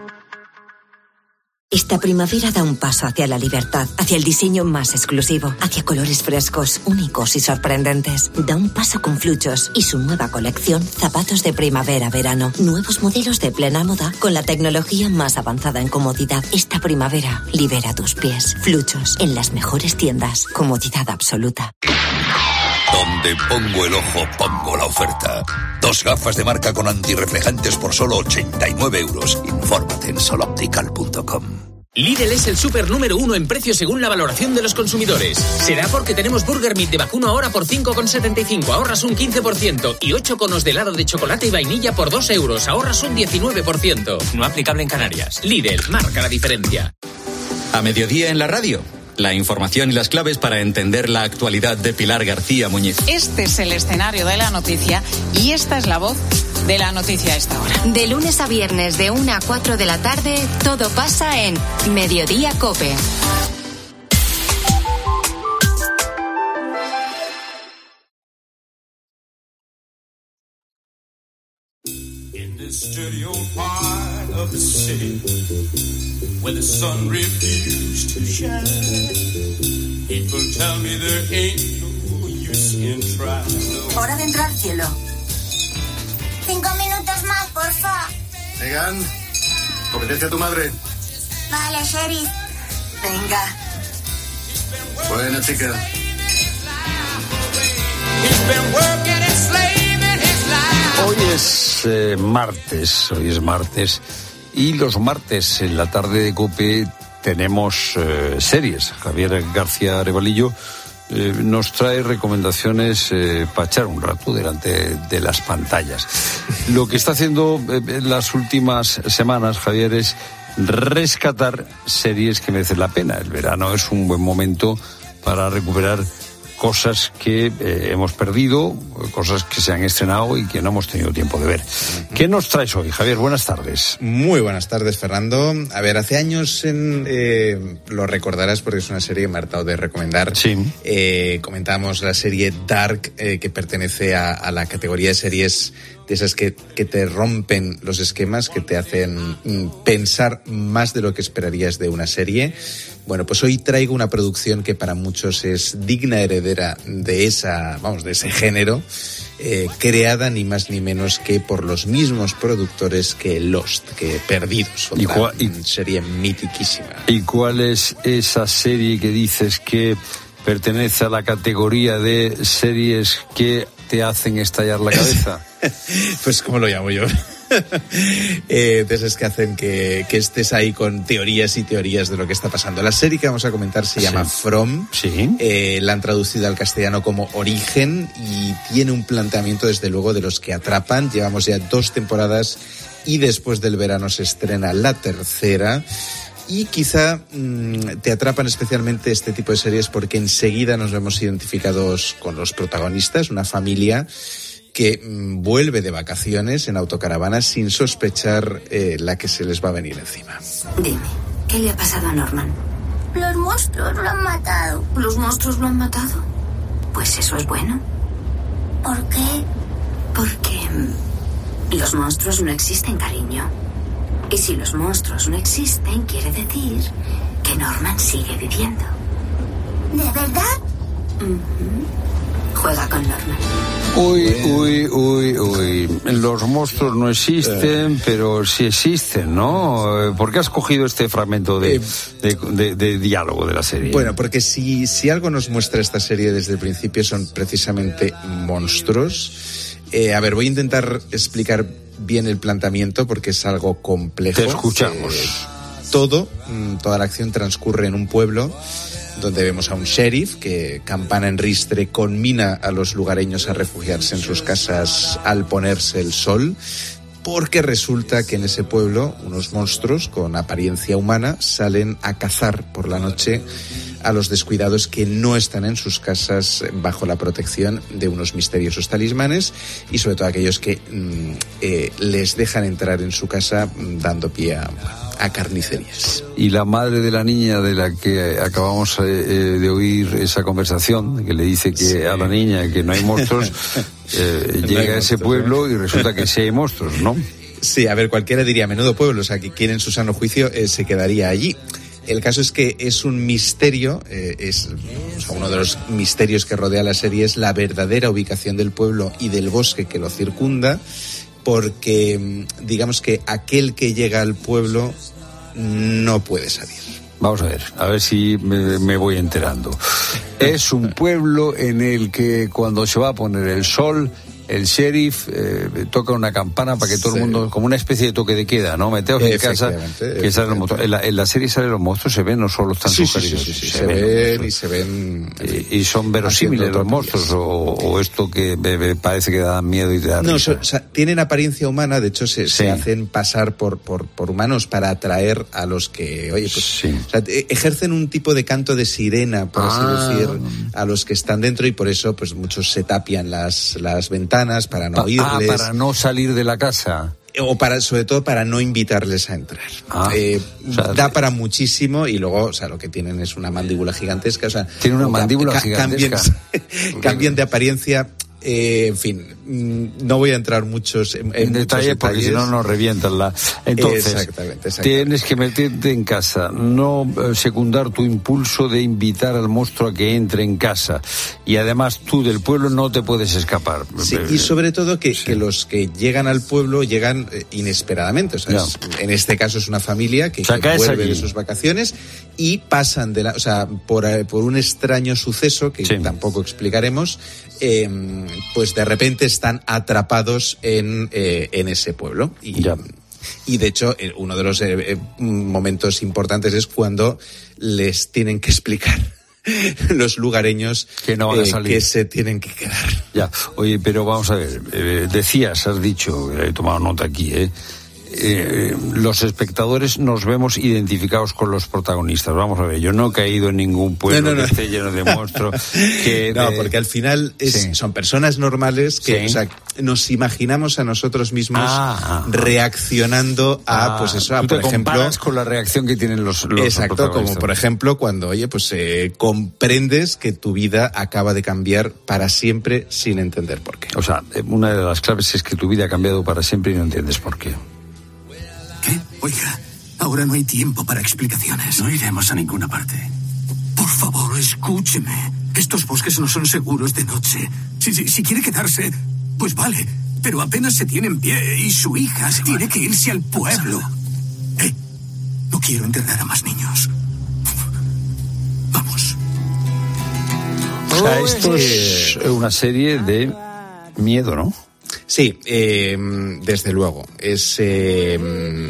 Esta primavera da un paso hacia la libertad, hacia el diseño más exclusivo, hacia colores frescos, únicos y sorprendentes. Da un paso con Fluchos y su nueva colección Zapatos de Primavera-Verano. Nuevos modelos de plena moda con la tecnología más avanzada en comodidad. Esta primavera libera tus pies. Fluchos, en las mejores tiendas. Comodidad absoluta. Donde pongo el ojo, pongo la oferta. Dos gafas de marca con antirreflejantes por solo ochenta y nueve euros. Infórmate en sol optical punto com. Lidl es el súper número uno en precio según la valoración de los consumidores. Será porque tenemos Burger Meat de vacuno ahora por cinco con setenta y cinco, ahorras un quince por ciento. Y ocho conos de helado de chocolate y vainilla por dos euros, ahorras un diecinueve por ciento. No aplicable en Canarias. Lidl, marca la diferencia. A mediodía en la radio. La información y las claves para entender la actualidad de Pilar García Muñiz. Este es el escenario de la noticia y esta es la voz de la noticia a esta hora. De lunes a viernes de una a cuatro de la tarde, todo pasa en Mediodía COPE. Dirty old part of the city where the sun refused to shine. People tell me there ain't no Hora de entrar, cielo. Cinco minutos más, porfa. Megan, obedece a tu madre. Vale, sheriff. Venga. Buena chica. Hoy es eh, martes, hoy es martes, y los martes en la tarde de COPE tenemos eh, series. Javier García Arevalillo eh, nos trae recomendaciones eh, para echar un rato delante de las pantallas. Lo que está haciendo eh, en las últimas semanas, Javier, es rescatar series que merecen la pena. El verano es un buen momento para recuperar cosas que eh, hemos perdido, cosas que se han estrenado y que no hemos tenido tiempo de ver. ¿Qué nos traes hoy, Javier? Buenas tardes. Muy buenas tardes, Fernando. A ver, hace años, en, eh, lo recordarás porque es una serie que me ha hartado de recomendar. Sí. Eh, comentábamos la serie Dark, eh, que pertenece a, a la categoría de series de esas que, que te rompen los esquemas, que te hacen mm, pensar más de lo que esperarías de una serie. Bueno, pues hoy traigo una producción que para muchos es digna heredera de esa, vamos, de ese género, eh, creada ni más ni menos que por los mismos productores que Lost, que Perdidos, otra ¿Y cuál, y, serie mitiquísima. ¿Y cuál es esa serie que dices que pertenece a la categoría de series que te hacen estallar la cabeza? Pues, ¿cómo lo llamo yo? eh, de esas que hacen que, que estés ahí con teorías y teorías de lo que está pasando. La serie que vamos a comentar se llama sí. From. Sí. Eh, la han traducido al castellano como Origen y tiene un planteamiento, desde luego, de los que atrapan. Llevamos ya dos temporadas y después del verano se estrena la tercera. Y quizá mmm, te atrapan especialmente este tipo de series porque enseguida nos vemos identificados con los protagonistas, una familia que mmm, vuelve de vacaciones en autocaravana sin sospechar eh, la que se les va a venir encima. Dime, ¿qué le ha pasado a Norman? Los monstruos lo han matado. ¿Los monstruos lo han matado? Pues eso es bueno. ¿Por qué? Porque mmm, los monstruos no existen, cariño. Y si los monstruos no existen, quiere decir que Norman sigue viviendo. ¿De verdad? Uh-huh. Juega con Norman. Uy, uy, uy, uy. Los monstruos no existen, eh. pero sí existen, ¿no? ¿Por qué has cogido este fragmento de, eh. de, de, de diálogo de la serie? Bueno, porque si, si algo nos muestra esta serie desde el principio son precisamente monstruos. Eh, a ver, voy a intentar explicar bien el planteamiento porque es algo complejo. Te escuchamos. Eh, todo, toda la acción transcurre en un pueblo donde vemos a un sheriff que, campana en ristre, conmina a los lugareños a refugiarse en sus casas al ponerse el sol, porque resulta que en ese pueblo unos monstruos con apariencia humana salen a cazar por la noche a los descuidados que no están en sus casas bajo la protección de unos misteriosos talismanes y sobre todo aquellos que mm, eh, les dejan entrar en su casa mm, dando pie a, a carnicerías. Y la madre de la niña de la que acabamos eh, de oír esa conversación, que le dice que sí. a la niña que no hay monstruos, eh, no llega hay a ese monstruos, pueblo ¿eh? Y resulta que sí hay monstruos, ¿no? Sí, a ver, cualquiera diría menudo pueblo, o sea, que quien en su sano juicio eh, se quedaría allí. El caso es que es un misterio, eh, es o sea, uno de los misterios que rodea la serie es la verdadera ubicación del pueblo y del bosque que lo circunda, porque digamos que aquel que llega al pueblo no puede salir. Vamos a ver, a ver si me, me voy enterando. Es un pueblo en el que cuando se va a poner el sol, el sheriff eh, toca una campana para que todo sí. el mundo, como una especie de toque de queda, ¿no? Meteos en casa, que salen los monstruos. En la, en la serie salen los monstruos, se ven, no solo están sí, sugeridos. Sí, sí, sí, sí. Se, se ven y se ven... Y, y son verosímiles los monstruos, o, o esto que me, me parece que da miedo y te da No, risa. o sea, tienen apariencia humana, de hecho se, sí. se hacen pasar por, por, por humanos para atraer a los que, oye, pues, sí. o sea, ejercen un tipo de canto de sirena, por así ah. decir, a los que están dentro y por eso, pues muchos se tapian las, las ventanas para no pa- oír. Ah, para no salir de la casa. O para, sobre todo para no invitarles a entrar. Ah, eh, o sea, da para muchísimo y luego, o sea, lo que tienen es una mandíbula gigantesca. O sea, tiene una mandíbula ca- gigantesca. Cambian, cambian de apariencia Eh, en fin, no voy a entrar muchos en, en, en detalle porque si no nos revientan la. Entonces, exactamente, exactamente. Tienes que meterte en casa, no eh, secundar tu impulso de invitar al monstruo a que entre en casa. Y además tú del pueblo no te puedes escapar. Sí, y sobre todo que, sí. que los que llegan al pueblo llegan eh, inesperadamente. O sea, no. es, en este caso es una familia que, o sea, que vuelve allí de sus vacaciones y pasan de la, o sea, por, por un extraño suceso que sí. tampoco explicaremos. Eh, pues de repente están atrapados en, eh, en ese pueblo. Y, ya. y de hecho, uno de los eh, momentos importantes es cuando les tienen que explicar los lugareños que no van a salir, eh, que se tienen que quedar. Ya, oye, pero vamos a ver, eh, decías, has dicho, he tomado nota aquí, eh, Eh, los espectadores nos vemos identificados con los protagonistas. Vamos a ver, yo no he caído en ningún pueblo no, no, no. que esté lleno de monstruos. Que no, de... porque al final es, sí. son personas normales que sí. o sea, nos imaginamos a nosotros mismos ah, reaccionando a, ah, pues eso, a, tú te por ejemplo, comparas con la reacción que tienen los, los exacto, como por ejemplo cuando, oye, pues eh, comprendes que tu vida acaba de cambiar para siempre sin entender por qué. O sea, una de las claves es que tu vida ha cambiado para siempre y no entiendes por qué. ¿Qué? Oiga, ahora no hay tiempo para explicaciones. No iremos a ninguna parte. Por favor, escúcheme. Estos bosques no son seguros de noche. Si, si, si quiere quedarse, pues vale. Pero apenas se tiene en pie y su hija sí, tiene vale. que irse al pueblo. Eh, no quiero enterrar a más niños. Vamos. O sea, esto es una serie de miedo, ¿no? Sí, eh, desde luego. Es, eh,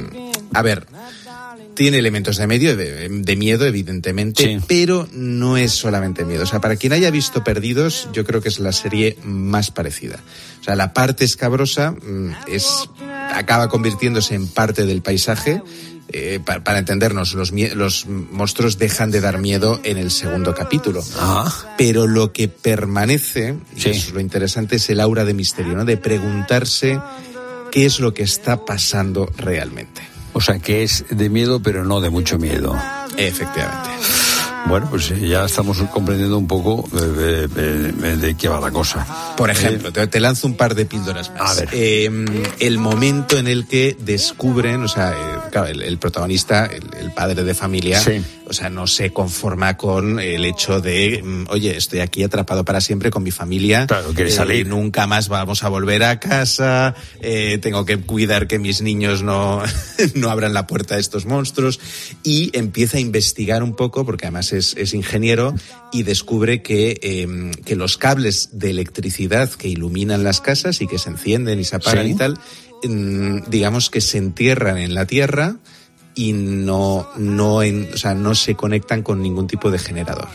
a ver, tiene elementos de medio, de, de miedo, evidentemente, sí. pero no es solamente miedo. O sea, para quien haya visto Perdidos, yo creo que es la serie más parecida. O sea, la parte escabrosa es, acaba convirtiéndose en parte del paisaje. Eh, para, para entendernos, los, los monstruos dejan de dar miedo en el segundo capítulo. Ah. Pero lo que permanece, sí. y eso es lo interesante, es el aura de misterio, ¿no? De preguntarse qué es lo que está pasando realmente. O sea, que es de miedo, pero no de mucho miedo. Efectivamente. Bueno, pues ya estamos comprendiendo un poco de, de, de, de qué va la cosa. Por ejemplo, eh, te, te lanzo un par de píldoras más. A ver. Eh, el momento en el que descubren, o sea, eh, claro, el, el protagonista, el, el padre de familia, sí. o sea, no se conforma con el hecho de, oye, estoy aquí atrapado para siempre con mi familia. Claro, quiere eh, salir. Nunca más vamos a volver a casa, eh, tengo que cuidar que mis niños no, no abran la puerta a estos monstruos. Y empieza a investigar un poco, porque además es, es ingeniero, y descubre que, eh, que los cables de electricidad que iluminan las casas y que se encienden y se apagan sí. y tal, eh, digamos que se entierran en la tierra y no, no, en, o sea, no se conectan con ningún tipo de generador.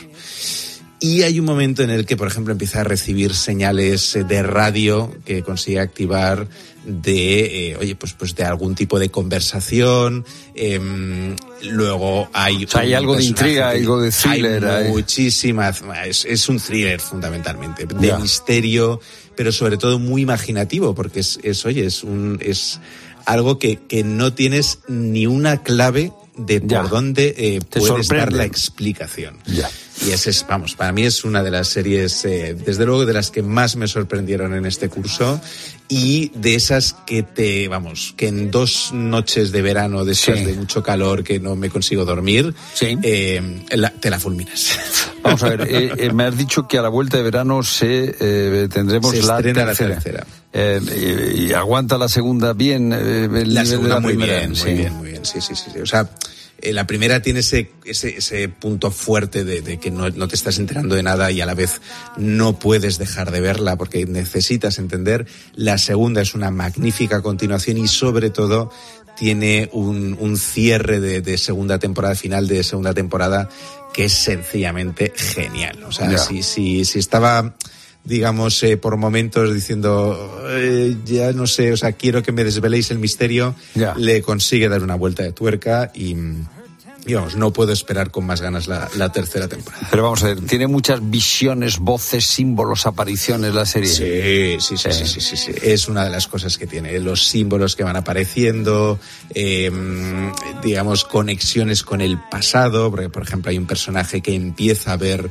Y hay un momento en el que, por ejemplo, empieza a recibir señales de radio que consigue activar de, eh, oye, pues, pues de algún tipo de conversación. Eh, luego hay... O sea, hay algo de intriga, que, algo de thriller. Hay muchísimas... Es, es un thriller, fundamentalmente, de yeah. misterio, pero sobre todo muy imaginativo, porque es, es oye, es un... es algo que, que no tienes ni una clave de por ya. dónde eh, puede estar la explicación. Ya. Y ese es, vamos, para mí es una de las series, eh, desde luego, de las que más me sorprendieron en este curso, y de esas que te, vamos, que en dos noches de verano, de esas sí. de mucho calor, que no me consigo dormir, sí. eh, la, te la fulminas. Vamos a ver, eh, eh, me has dicho que a la vuelta de verano se eh, tendremos se la tercera. la tercera. Eh, y, y aguanta la segunda bien, eh, el la nivel segunda de la muy primera. bien, sí. muy bien, muy bien, sí, sí, sí, sí. O sea, eh, la primera tiene ese, ese, ese punto fuerte de, de que no, no te estás enterando de nada y a la vez no puedes dejar de verla porque necesitas entender. La segunda es una magnífica continuación y sobre todo tiene un, un cierre de, de segunda temporada, final de segunda temporada, que es sencillamente genial. O sea, yeah. si, si, si estaba, digamos, eh, por momentos diciendo, eh, ya no sé, o sea, quiero que me desveléis el misterio, yeah. le consigue dar una vuelta de tuerca y... Y vamos, no puedo esperar con más ganas la, la tercera temporada. Pero vamos a ver, tiene muchas visiones, voces, símbolos, apariciones la serie. Sí, sí, sí, sí, sí, sí, sí. Es una de las cosas que tiene. Los símbolos que van apareciendo, eh, digamos, conexiones con el pasado, porque por ejemplo hay un personaje que empieza a ver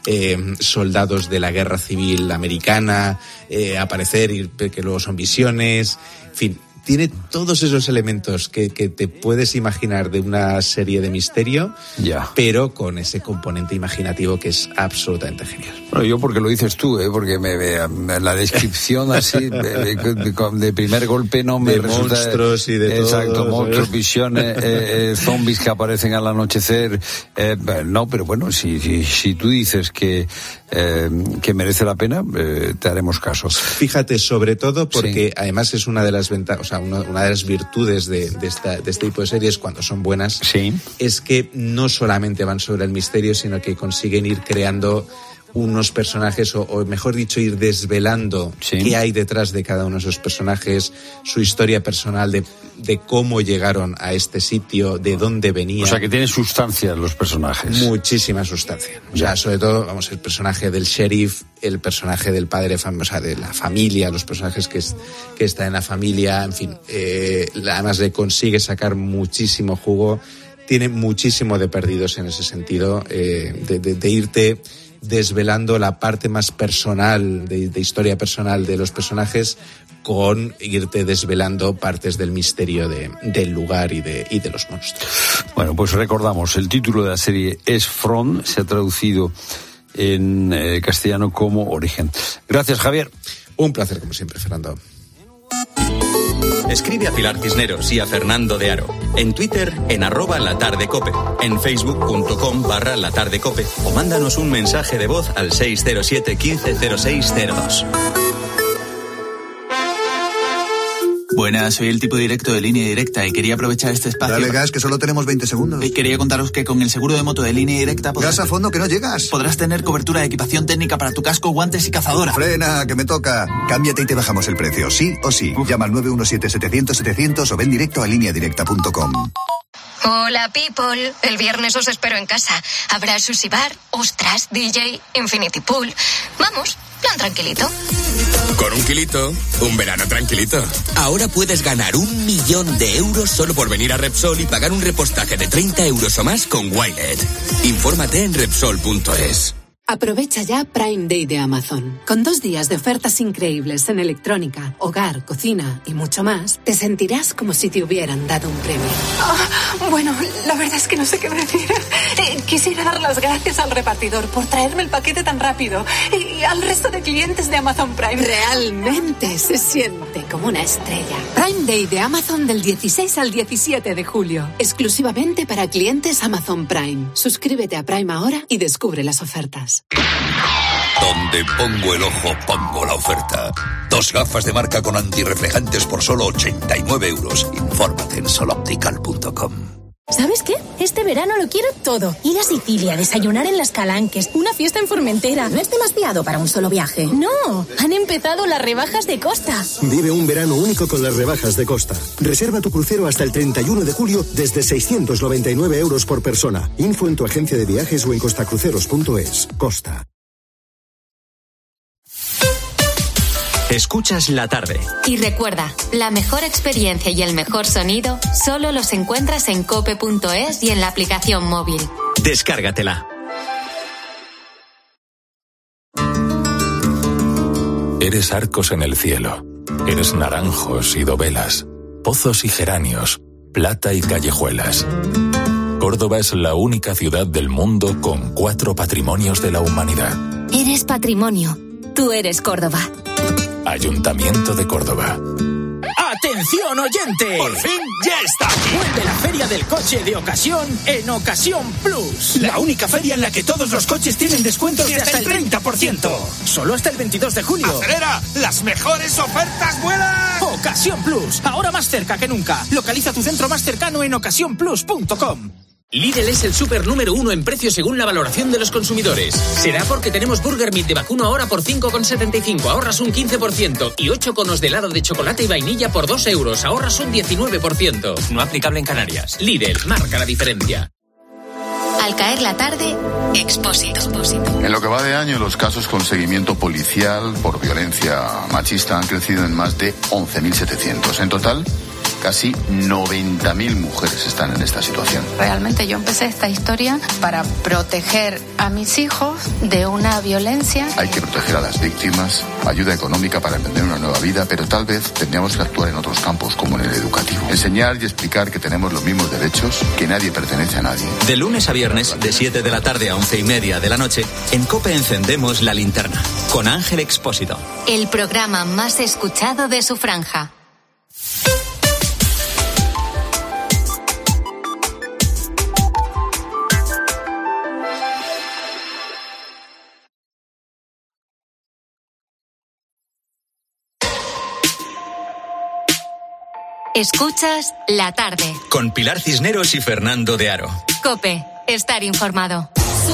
eh, soldados de la guerra civil americana eh, aparecer y que luego son visiones, en fin. Tiene todos esos elementos que, que te puedes imaginar de una serie de misterio, ya, pero con ese componente imaginativo que es absolutamente genial. Bueno, yo porque lo dices tú, ¿eh? Porque me, me, la descripción así de, de, de primer golpe no me de resulta... monstruos y de exacto, todo. monstruos, visiones, eh, eh, zombies que aparecen al anochecer. Eh, no, pero bueno, si, si, si tú dices que, eh, que merece la pena, eh, te haremos caso. Fíjate, sobre todo porque sí, además es una de las ventajas, o sea, una, una de las virtudes de, de, esta, de este tipo de series cuando son buenas, sí, es que no solamente van sobre el misterio, sino que consiguen ir creando unos personajes, o, o mejor dicho, ir desvelando sí, qué hay detrás de cada uno de esos personajes, su historia personal, de, de cómo llegaron a este sitio, de dónde venían. O sea, que tiene sustancia los personajes. Muchísima sustancia. O sea, sobre todo, vamos, el personaje del sheriff, el personaje del padre, o sea, de la familia, los personajes que, es, que están en la familia, en fin, eh, además le consigue sacar muchísimo jugo, tiene muchísimo de perdidos en ese sentido, eh, de, de, de irte desvelando la parte más personal, de, de historia personal de los personajes, con irte desvelando partes del misterio de, del lugar y de, y de los monstruos. Bueno, pues recordamos, el título de la serie es From, se ha traducido en eh, castellano como Origen. Gracias, Javier. Un placer, como siempre, Fernando. Escribe a Pilar Cisneros y a Fernando de Aro. En Twitter, en arroba latardecope. En facebook.com barra latardecope. O mándanos un mensaje de voz al seis cero siete, uno cinco cero seis cero dos. Buenas, soy el tipo directo de Línea Directa y quería aprovechar este espacio... Dale gas, que solo tenemos veinte segundos. Y quería contaros que con el seguro de moto de Línea Directa... Podrás... Gas a fondo, que no llegas. Podrás tener cobertura de equipación técnica para tu casco, guantes y cazadora. Frena, que me toca. Cámbiate y te bajamos el precio, sí o sí. Uf. Llama al nueve uno siete, setecientos, setecientos o ven directo a línea directa punto com. Hola, people. El viernes os espero en casa. Habrá sushi bar, ostras, D J, infinity pool. Vamos, plan tranquilito. Con un kilito, un verano tranquilito. Ahora puedes ganar un millón de euros solo por venir a Repsol y pagar un repostaje de treinta euros o más con Wilet. Infórmate en Repsol punto es. Aprovecha ya Prime Day de Amazon. Con dos días de ofertas increíbles en electrónica, hogar, cocina y mucho más, te sentirás como si te hubieran dado un premio. Oh, bueno, la verdad es que no sé qué decir. Eh, quisiera dar las gracias al repartidor por traerme el paquete tan rápido y al resto de clientes de Amazon Prime. Realmente se siente como una estrella. Prime Day de Amazon del dieciséis al diecisiete de julio. Exclusivamente para clientes Amazon Prime. Suscríbete a Prime ahora y descubre las ofertas. Donde pongo el ojo, pongo la oferta. Dos gafas de marca con antirreflejantes por solo ochenta y nueve euros. Infórmate en sol optical punto com. ¿Sabes qué? Este verano lo quiero todo. Ir a Sicilia, desayunar en Las Calanques, una fiesta en Formentera. No es demasiado para un solo viaje. No, han empezado las rebajas de Costa. Vive un verano único con las rebajas de Costa. Reserva tu crucero hasta el treinta y uno de julio desde seiscientos noventa y nueve euros por persona. Info en tu agencia de viajes o en costacruceros punto es. Costa. Escuchas la tarde. Y recuerda, la mejor experiencia y el mejor sonido solo los encuentras en cope punto es y en la aplicación móvil. Descárgatela. Eres arcos en el cielo. Eres naranjos y dovelas, pozos y geranios, plata y callejuelas. Córdoba es la única ciudad del mundo con cuatro patrimonios de la humanidad. Eres patrimonio. Tú eres Córdoba. Ayuntamiento de Córdoba. ¡Atención, oyente! ¡Por fin ya está! Vuelve la Feria del Coche de Ocasión en Ocasión Plus. La única feria en la que todos los coches tienen descuentos de hasta el treinta por ciento. Solo hasta el veintidós de julio. ¡Acelera! ¡Las mejores ofertas vuelan! Ocasión Plus, ahora más cerca que nunca. Localiza tu centro más cercano en ocasión plus punto com. Lidl es el súper número uno en precio según la valoración de los consumidores. Será porque tenemos Burger Meat de vacuno ahora por cinco con setenta y cinco, ahorras un quince por ciento. Y ocho conos de helado de chocolate y vainilla por dos euros, ahorras un diecinueve por ciento. No aplicable en Canarias. Lidl, marca la diferencia. Al caer la tarde, Expósito. En lo que va de año, los casos con seguimiento policial por violencia machista han crecido en más de once mil setecientos. En total, Casi noventa mil mujeres están en esta situación. Realmente yo empecé esta historia para proteger a mis hijos de una violencia. Hay que proteger a las víctimas, ayuda económica para emprender una nueva vida, pero tal vez tendríamos que actuar en otros campos como en el educativo. Enseñar y explicar que tenemos los mismos derechos, que nadie pertenece a nadie. De lunes a viernes, de siete de la tarde a once y media de la noche, en COPE encendemos la linterna, con Ángel Expósito. El programa más escuchado de su franja. Escuchas La Tarde. Con Pilar Cisneros y Fernando de Aro. COPE. Estar informado.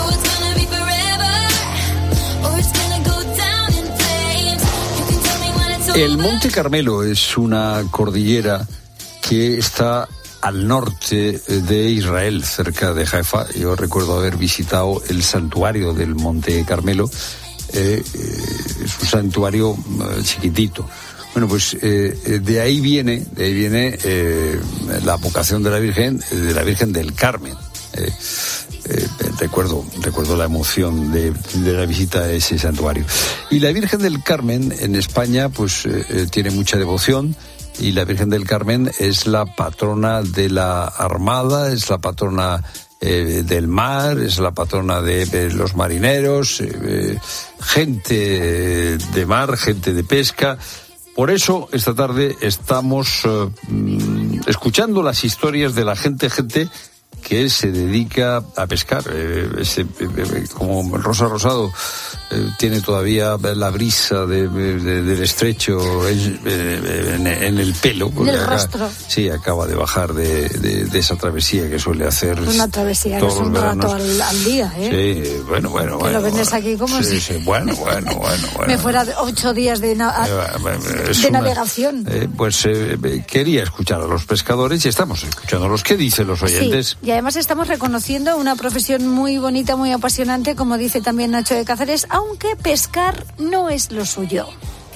El Monte Carmelo es una cordillera que está al norte de Israel, cerca de Haifa. Yo recuerdo haber visitado el santuario del Monte Carmelo. Eh, es un santuario eh, chiquitito. Bueno, pues eh, de ahí viene, de ahí viene eh, la vocación de la Virgen, de la Virgen del Carmen. Eh, eh, recuerdo, recuerdo la emoción de, de la visita a ese santuario. Y la Virgen del Carmen en España, pues eh, tiene mucha devoción. Y la Virgen del Carmen es la patrona de la Armada, es la patrona eh, del mar, es la patrona de, de los marineros, eh, gente de mar, gente de pesca. Por eso, esta tarde estamos eh, escuchando las historias de la gente, gente que se dedica a pescar. Eh, ese, eh, como Rosa Rosado eh, tiene todavía la brisa de, de, del estrecho en, en, en el pelo. En el acá, rostro. Sí, acaba de bajar de, de, de esa travesía que suele hacer. Una travesía que es un rato al, al día, ¿eh? Sí, bueno, bueno, que bueno. lo vendes bueno, aquí como sí, si... Sí, bueno, bueno, bueno, bueno. me fuera de ocho días de, na... de una, navegación. Eh, pues eh, quería escuchar a los pescadores y estamos escuchando los que dicen los oyentes. Sí, y además estamos reconociendo una profesión muy bonita, muy apasionante, como dice también Nacho de Cáceres, aunque pescar no es lo suyo.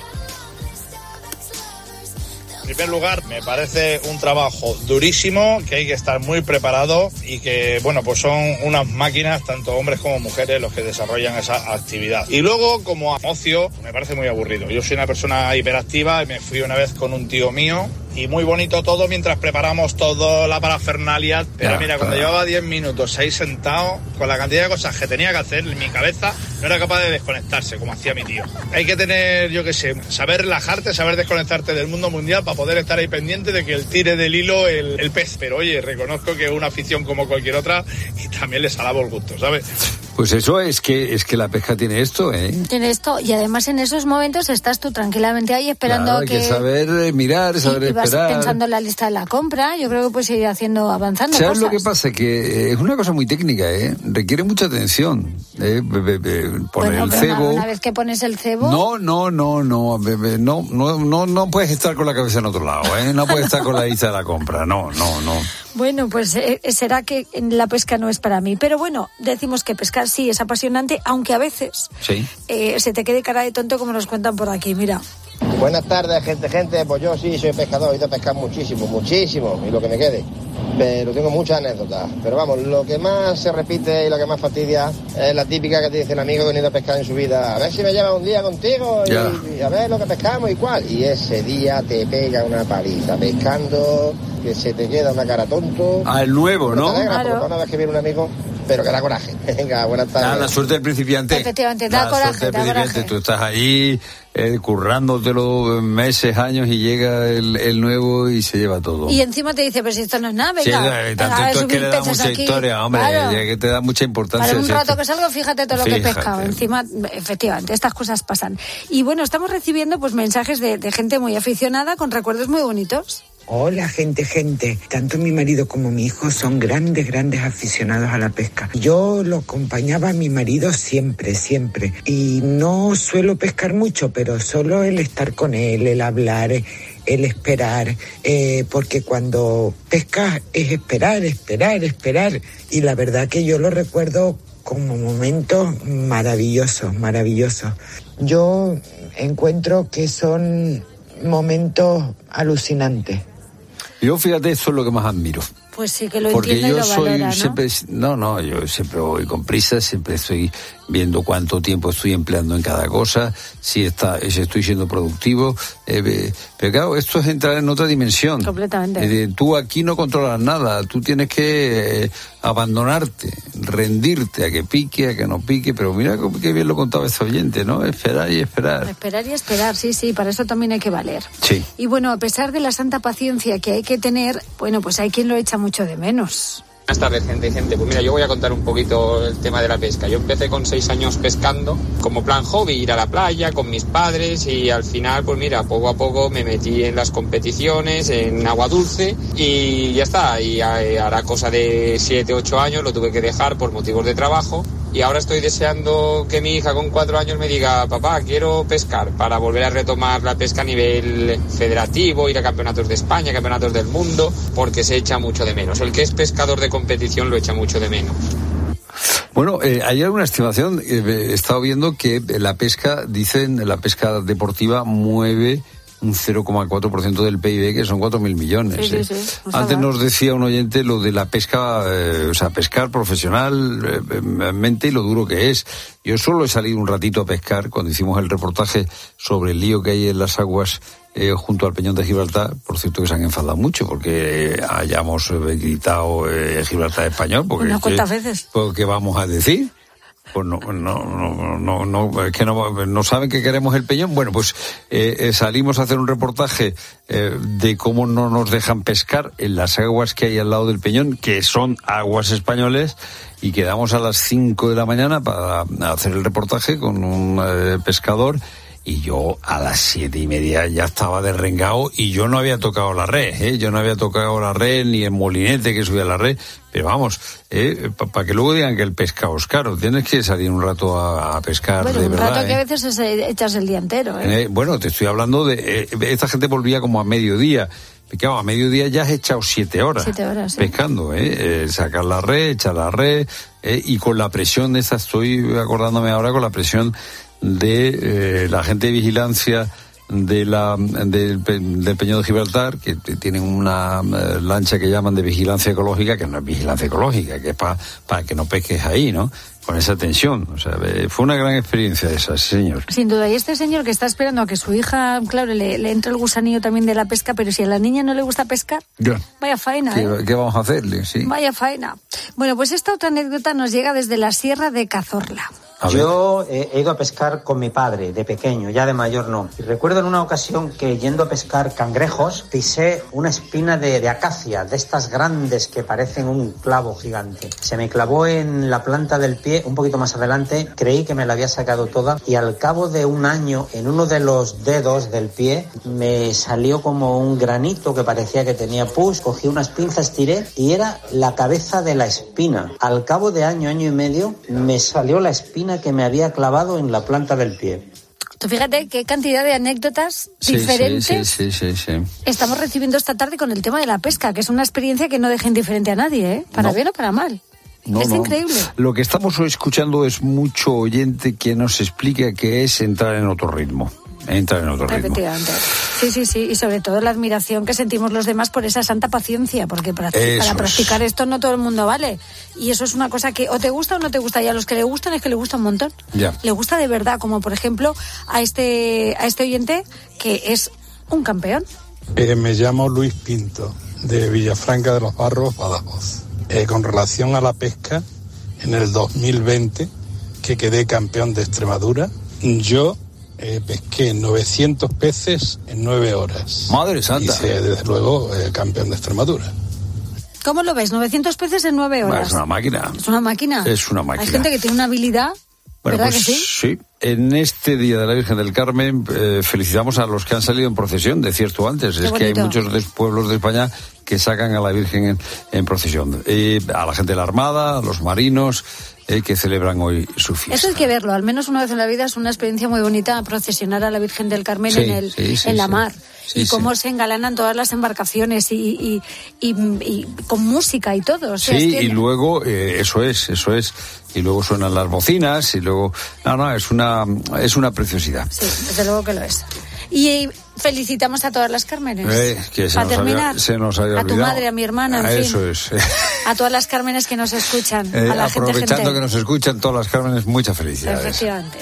En primer lugar, me parece un trabajo durísimo, que hay que estar muy preparado y que, bueno, pues son unas máquinas, tanto hombres como mujeres, los que desarrollan esa actividad. Y luego, como ocio, me parece muy aburrido. Yo soy una persona hiperactiva y me fui una vez con un tío mío y muy bonito todo mientras preparamos toda la parafernalia. Pero Ya, mira, cuando claro. llevaba diez minutos ahí sentado, con la cantidad de cosas que tenía que hacer en mi cabeza, no era capaz de desconectarse, como hacía mi tío. Hay que tener, yo qué sé, saber relajarte, saber desconectarte del mundo mundial para poder estar ahí pendiente de que el tire del hilo el, el pez. Pero oye, reconozco que es una afición como cualquier otra y también les alabo el gusto, ¿sabes? Pues eso es que es que la pesca tiene esto, ¿eh? Tiene esto, y además en esos momentos estás tú tranquilamente ahí esperando Claro, a hay que... que saber eh, mirar, saber y, y vas esperar. pensando en la lista de la compra. Yo creo que puedes ir haciendo, avanzando ¿Sabes cosas. lo que pasa? Que es una cosa muy técnica, ¿eh? Requiere mucha atención. ¿eh? Be- be- be- Poner Bueno, el pero cebo. Una vez que pones el cebo... No, no, no, no, be- be- no, no, no, no puedes estar con la cabeza en otro lado, ¿eh? No puedes estar con la lista de la compra, no, no, no. Bueno, pues eh, será que la pesca no es para mí. Pero bueno, decimos que pescar sí es apasionante, aunque a veces Sí. eh, se te quede cara de tonto como nos cuentan por aquí. Mira, Buenas tardes, gente, gente. Pues yo sí soy pescador, he ido a pescar muchísimo, muchísimo, y lo que me quede. Pero tengo muchas anécdotas. Pero vamos, lo que más se repite y lo que más fastidia es la típica que te dice el amigo que no ha ido a pescar en su vida. A ver si me lleva un día contigo y, Ya. y a ver lo que pescamos y cuál. Y ese día te pega una paliza pescando, que se te queda una cara tonto. Ah, el nuevo, Pero ¿no? te alegra, Claro. porque una vez que viene un amigo, pero que da coraje. Venga, buenas tardes. Ah, la suerte del principiante. Efectivamente, da la coraje, suerte del da principiante. coraje. Tú estás ahí eh, currándotelo meses, años y llega el, el nuevo y se lleva todo. y encima te dice, pero si esto no es nada, Sí, venga, eh, tanto venga, a esto es que subir le da peces mucha aquí. historia, hombre, Claro. ya que te da mucha importancia. Para un si rato esto- que salgo, fíjate todo lo que he Fíjate. pescado. Encima, efectivamente, estas cosas pasan. Y bueno, estamos recibiendo pues mensajes de, de gente muy aficionada con recuerdos muy bonitos. Hola, gente, gente. Tanto mi marido como mi hijo son grandes, grandes aficionados a la pesca. Yo lo acompañaba a mi marido siempre, siempre. Y no suelo pescar mucho, pero solo el estar con él, el hablar, el esperar. Eh, porque cuando pescas es esperar, esperar, esperar. Y la verdad que yo lo recuerdo como momentos maravillosos, maravillosos. Yo encuentro que son momentos alucinantes. Yo, fíjate, eso es lo que más admiro. Pues sí que lo Porque entiende yo y lo soy valora, ¿no? siempre, no, no, yo siempre voy con prisa, siempre estoy viendo cuánto tiempo estoy empleando en cada cosa, si está, si estoy siendo productivo, eh, pero claro, esto es entrar en otra dimensión. Completamente. Eh, tú aquí no controlas nada, tú tienes que eh, abandonarte, rendirte a que pique, a que no pique, pero mira qué bien lo contaba este oyente, ¿no? Esperar y esperar. Esperar y esperar, sí, sí, para eso también hay que valer. Sí. Y bueno, a pesar de la santa paciencia que hay que tener, bueno, pues hay quien lo echa mucho de menos. Buenas tardes, gente, gente. Pues mira, yo voy a contar un poquito el tema de la pesca. Yo empecé con seis años pescando como plan hobby, ir a la playa con mis padres y al final, pues mira, poco a poco me metí en las competiciones, en agua dulce y ya está. Y hará cosa de siete, ocho años lo tuve que dejar por motivos de trabajo y ahora estoy deseando que mi hija con cuatro años me diga, papá, quiero pescar, para volver a retomar la pesca a nivel federativo, ir a campeonatos de España, campeonatos del mundo, porque se echa mucho de menos. El que es pescador de competición lo echa mucho de menos. Bueno, eh, hay alguna estimación, eh, he estado viendo que la pesca, dicen, la pesca deportiva mueve un cero coma cuatro por ciento del P I B, que son cuatro mil millones. Sí, eh. sí, sí. Antes nos decía un oyente lo de la pesca, eh, o sea, pescar profesionalmente y lo duro que es. Yo solo he salido un ratito a pescar cuando hicimos el reportaje sobre el lío que hay en las aguas eh, junto al Peñón de Gibraltar. Por cierto que se han enfadado mucho porque eh, hayamos eh, gritado eh, Gibraltar español. Porque, Unas cuantas veces. ¿Qué vamos a decir? Pues no, no, no, no, no, es que no, no saben que queremos el Peñón. Bueno, pues eh, eh, salimos a hacer un reportaje eh, de cómo no nos dejan pescar en las aguas que hay al lado del Peñón, que son aguas españoles, y quedamos a las cinco de la mañana para hacer el reportaje con un eh, pescador. Y yo a las siete y media ya estaba derrengado y yo no había tocado la red, ¿eh? Yo no había tocado la red ni el molinete que subía la red. Pero vamos, ¿eh? para pa que luego digan que el pescado es caro, tienes que salir un rato a, a pescar, bueno, de un verdad. rato ¿eh? que a veces es, echas el día entero, ¿eh? Eh, bueno, te estoy hablando de... Eh, esta gente volvía como a mediodía. Claro, a mediodía ya has echado siete horas, siete horas sí. pescando, ¿eh? eh sacar la red, echar la red, eh, y con la presión de esta, estoy acordándome ahora con la presión de eh, la gente de vigilancia de la del, del Peñón de Gibraltar, que tienen una eh, lancha que llaman de vigilancia ecológica, que no es vigilancia ecológica, que es para pa que no pesques ahí, ¿no? Con esa tensión. O sea, eh, fue una gran experiencia esa, sí, señor. Sin duda. Y este señor que está esperando a que su hija, claro, le, le entre el gusanillo también de la pesca, pero si a la niña no le gusta pescar, ya. Vaya faena, ¿Qué, ¿eh? ¿Qué vamos a hacerle? Sí. Vaya faena. Bueno, pues esta otra anécdota nos llega desde la Sierra de Cazorla. Yo eh, he ido a pescar con mi padre, de pequeño, ya de mayor no. Y recuerdo en una ocasión que yendo a pescar cangrejos, pisé una espina de, de acacia, de estas grandes que parecen un clavo gigante. Se me clavó en la planta del pie, un poquito más adelante, creí que me la había sacado toda y al cabo de un año, en uno de los dedos del pie, me salió como un granito que parecía que tenía pus. Cogí unas pinzas, tiré y era la cabeza de la espina. Al cabo de año, año y medio, me salió la espina que me había clavado en la planta del pie. Tú fíjate qué cantidad de anécdotas sí, diferentes sí, sí, sí, sí, sí. estamos recibiendo esta tarde con el tema de la pesca, que es una experiencia que no deja indiferente a nadie, ¿eh? Para no. bien o para mal. No, es no. increíble. Lo que estamos escuchando es mucho oyente que nos explica qué es entrar en otro ritmo. Entrar en otro ritmo. Efectivamente. Sí, sí, sí. Y sobre todo la admiración que sentimos los demás por esa santa paciencia, porque para, para practicar esto no todo el mundo vale. Y eso es una cosa que o te gusta o no te gusta. Y a los que le gustan es que le gusta un montón. Ya. Le gusta de verdad, como por ejemplo a este, a este oyente que es un campeón. Eh, me llamo Luis Pinto, de Villafranca de los Barros, Badajoz. Eh, con relación a la pesca, en el dos mil veinte, que quedé campeón de Extremadura, yo eh, pesqué novecientos peces en nueve horas. Madre santa. Y sé, desde luego, eh, campeón de Extremadura. ¿Cómo lo ves? novecientos peces en nueve horas. Bueno, es una máquina. Es una máquina. Es una máquina. Hay gente que tiene una habilidad. Bueno, ¿verdad pues que sí? sí. En este Día de la Virgen del Carmen eh, felicitamos a los que han salido en procesión, de cierto antes. Qué es bonito. que hay muchos de pueblos de España que sacan a la Virgen en, en procesión. Eh, a la gente de la Armada, a los marinos, eh, que celebran hoy su fiesta. Eso hay que verlo, al menos una vez en la vida es una experiencia muy bonita procesionar a la Virgen del Carmen Sí, en, el, sí, sí, en la sí. mar. Sí, y cómo sí. se engalanan todas las embarcaciones y, y, y, y con música y todo. O sea, Sí, es que... y luego, eh, eso es, eso es. Y luego suenan las bocinas y luego... No, no, es una, es una preciosidad. Sí, desde luego que lo es. Y felicitamos a todas las Cármenes. Eh, que se, Para nos terminar, había, se nos había a tu olvidado. madre, a mi hermana, en Ah, fin. Eso es. A todas las Cármenes que nos escuchan. Eh, a la gente, aprovechando gente. que nos escuchan todas las Cármenes, muchas felicidades. Efectivamente.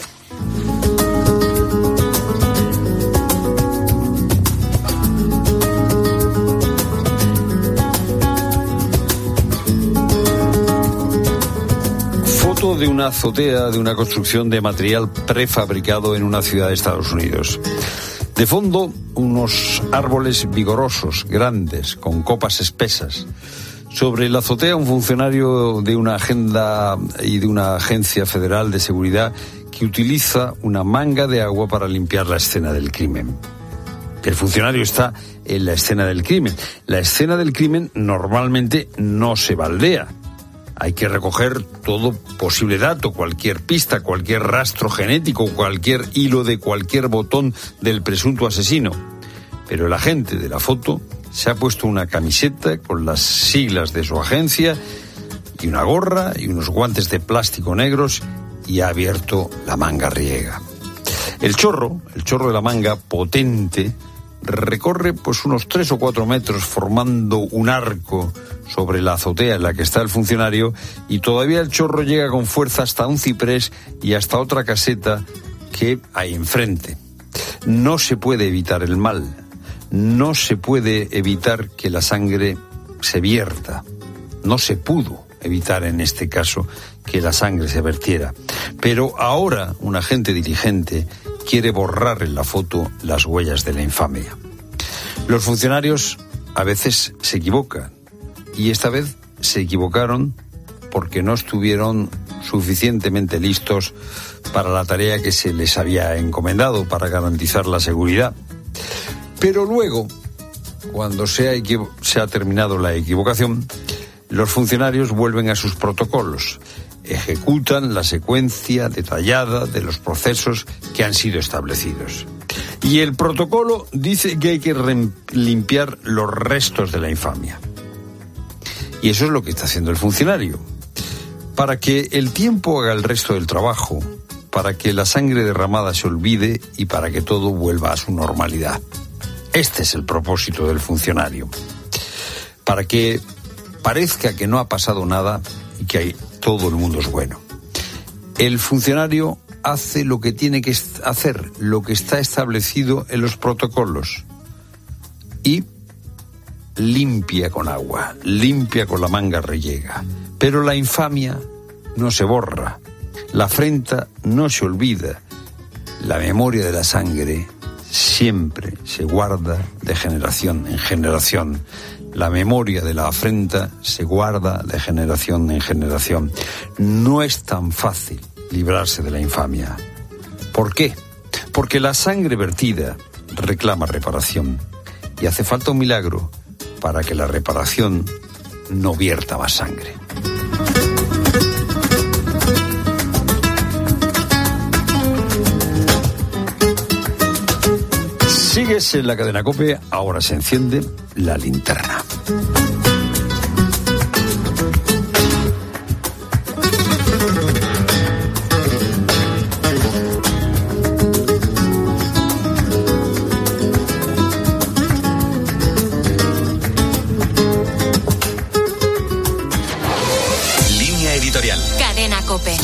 Foto de una azotea de una construcción de material prefabricado en una ciudad de Estados Unidos. De fondo, unos árboles vigorosos, grandes, con copas espesas. Sobre la azotea, un funcionario de una agenda y de una agencia federal de seguridad que utiliza una manga de agua para limpiar la escena del crimen. El funcionario está en la escena del crimen. La escena del crimen normalmente no se baldea. Hay que recoger todo posible dato, cualquier pista, cualquier rastro genético, cualquier hilo de cualquier botón del presunto asesino. Pero el agente de la foto se ha puesto una camiseta con las siglas de su agencia y una gorra y unos guantes de plástico negros y ha abierto la manga riega. El chorro, el chorro de la manga potente, recorre pues unos tres o cuatro metros formando un arco sobre la azotea en la que está el funcionario y todavía el chorro llega con fuerza hasta un ciprés y hasta otra caseta que hay enfrente. No se puede evitar el mal, no se puede evitar que la sangre se vierta, no se pudo evitar en este caso que la sangre se vertiera. Pero ahora un agente diligente quiere borrar en la foto las huellas de la infamia. Los funcionarios a veces se equivocan y esta vez se equivocaron porque no estuvieron suficientemente listos para la tarea que se les había encomendado para garantizar la seguridad. Pero luego, cuando se ha, equivo- se ha terminado la equivocación, los funcionarios vuelven a sus protocolos. Ejecutan la secuencia detallada de los procesos que han sido establecidos. Y el protocolo dice que hay que rem- limpiar los restos de la infamia. Y eso es lo que está haciendo el funcionario. Para que el tiempo haga el resto del trabajo, para que la sangre derramada se olvide y para que todo vuelva a su normalidad. Este es el propósito del funcionario. Para que parezca que no ha pasado nada y que hay, todo el mundo es bueno. El funcionario hace lo que tiene que hacer, lo que está establecido en los protocolos y limpia con agua, limpia con la manga riega. Pero la infamia no se borra, la afrenta no se olvida, la memoria de la sangre siempre se guarda de generación en generación. La memoria de la afrenta se guarda de generación en generación. No es tan fácil librarse de la infamia. ¿Por qué? Porque la sangre vertida reclama reparación y hace falta un milagro para que la reparación no vierta más sangre. Sigues en la cadena COPE, ahora se enciende la linterna. Línea editorial. Cadena COPE.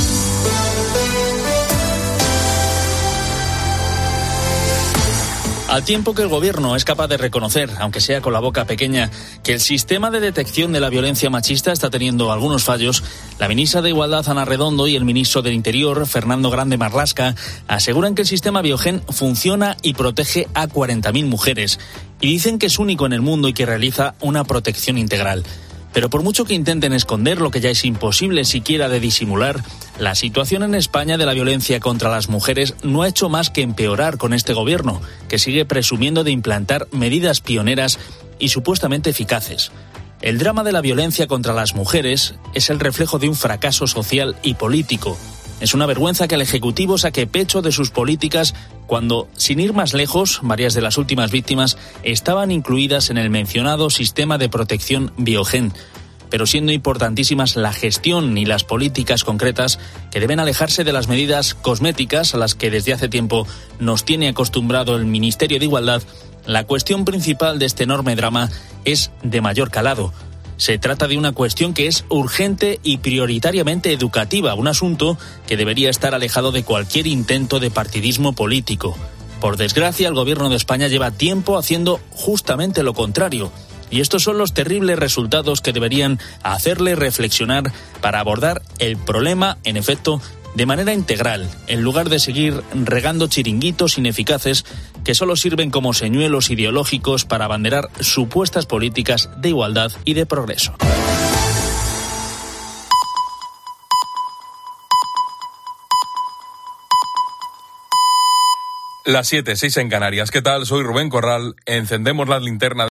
Al tiempo que el gobierno es capaz de reconocer, aunque sea con la boca pequeña, que el sistema de detección de la violencia machista está teniendo algunos fallos, la ministra de Igualdad, Ana Redondo, y el ministro del Interior, Fernando Grande Marlaska, aseguran que el sistema Biogen funciona y protege a cuarenta mil mujeres. Y dicen que es único en el mundo y que realiza una protección integral. Pero por mucho que intenten esconder lo que ya es imposible siquiera de disimular, la situación en España de la violencia contra las mujeres no ha hecho más que empeorar con este gobierno, que sigue presumiendo de implantar medidas pioneras y supuestamente eficaces. El drama de la violencia contra las mujeres es el reflejo de un fracaso social y político. Es una vergüenza que el Ejecutivo saque pecho de sus políticas cuando, sin ir más lejos, varias de las últimas víctimas estaban incluidas en el mencionado sistema de protección Biogen. pero siendo importantísimas la gestión y las políticas concretas que deben alejarse de las medidas cosméticas a las que desde hace tiempo nos tiene acostumbrado el Ministerio de Igualdad. La cuestión principal de este enorme drama es de mayor calado. Se trata de una cuestión que es urgente y prioritariamente educativa, un asunto que debería estar alejado de cualquier intento de partidismo político. Por desgracia, el Gobierno de España lleva tiempo haciendo justamente lo contrario. Y estos son los terribles resultados que deberían hacerle reflexionar para abordar el problema, en efecto, de manera integral, en lugar de seguir regando chiringuitos ineficaces que solo sirven como señuelos ideológicos para abanderar supuestas políticas de igualdad y de progreso. Las siete, seis en Canarias. ¿Qué tal? Soy Rubén Corral. Encendemos la linterna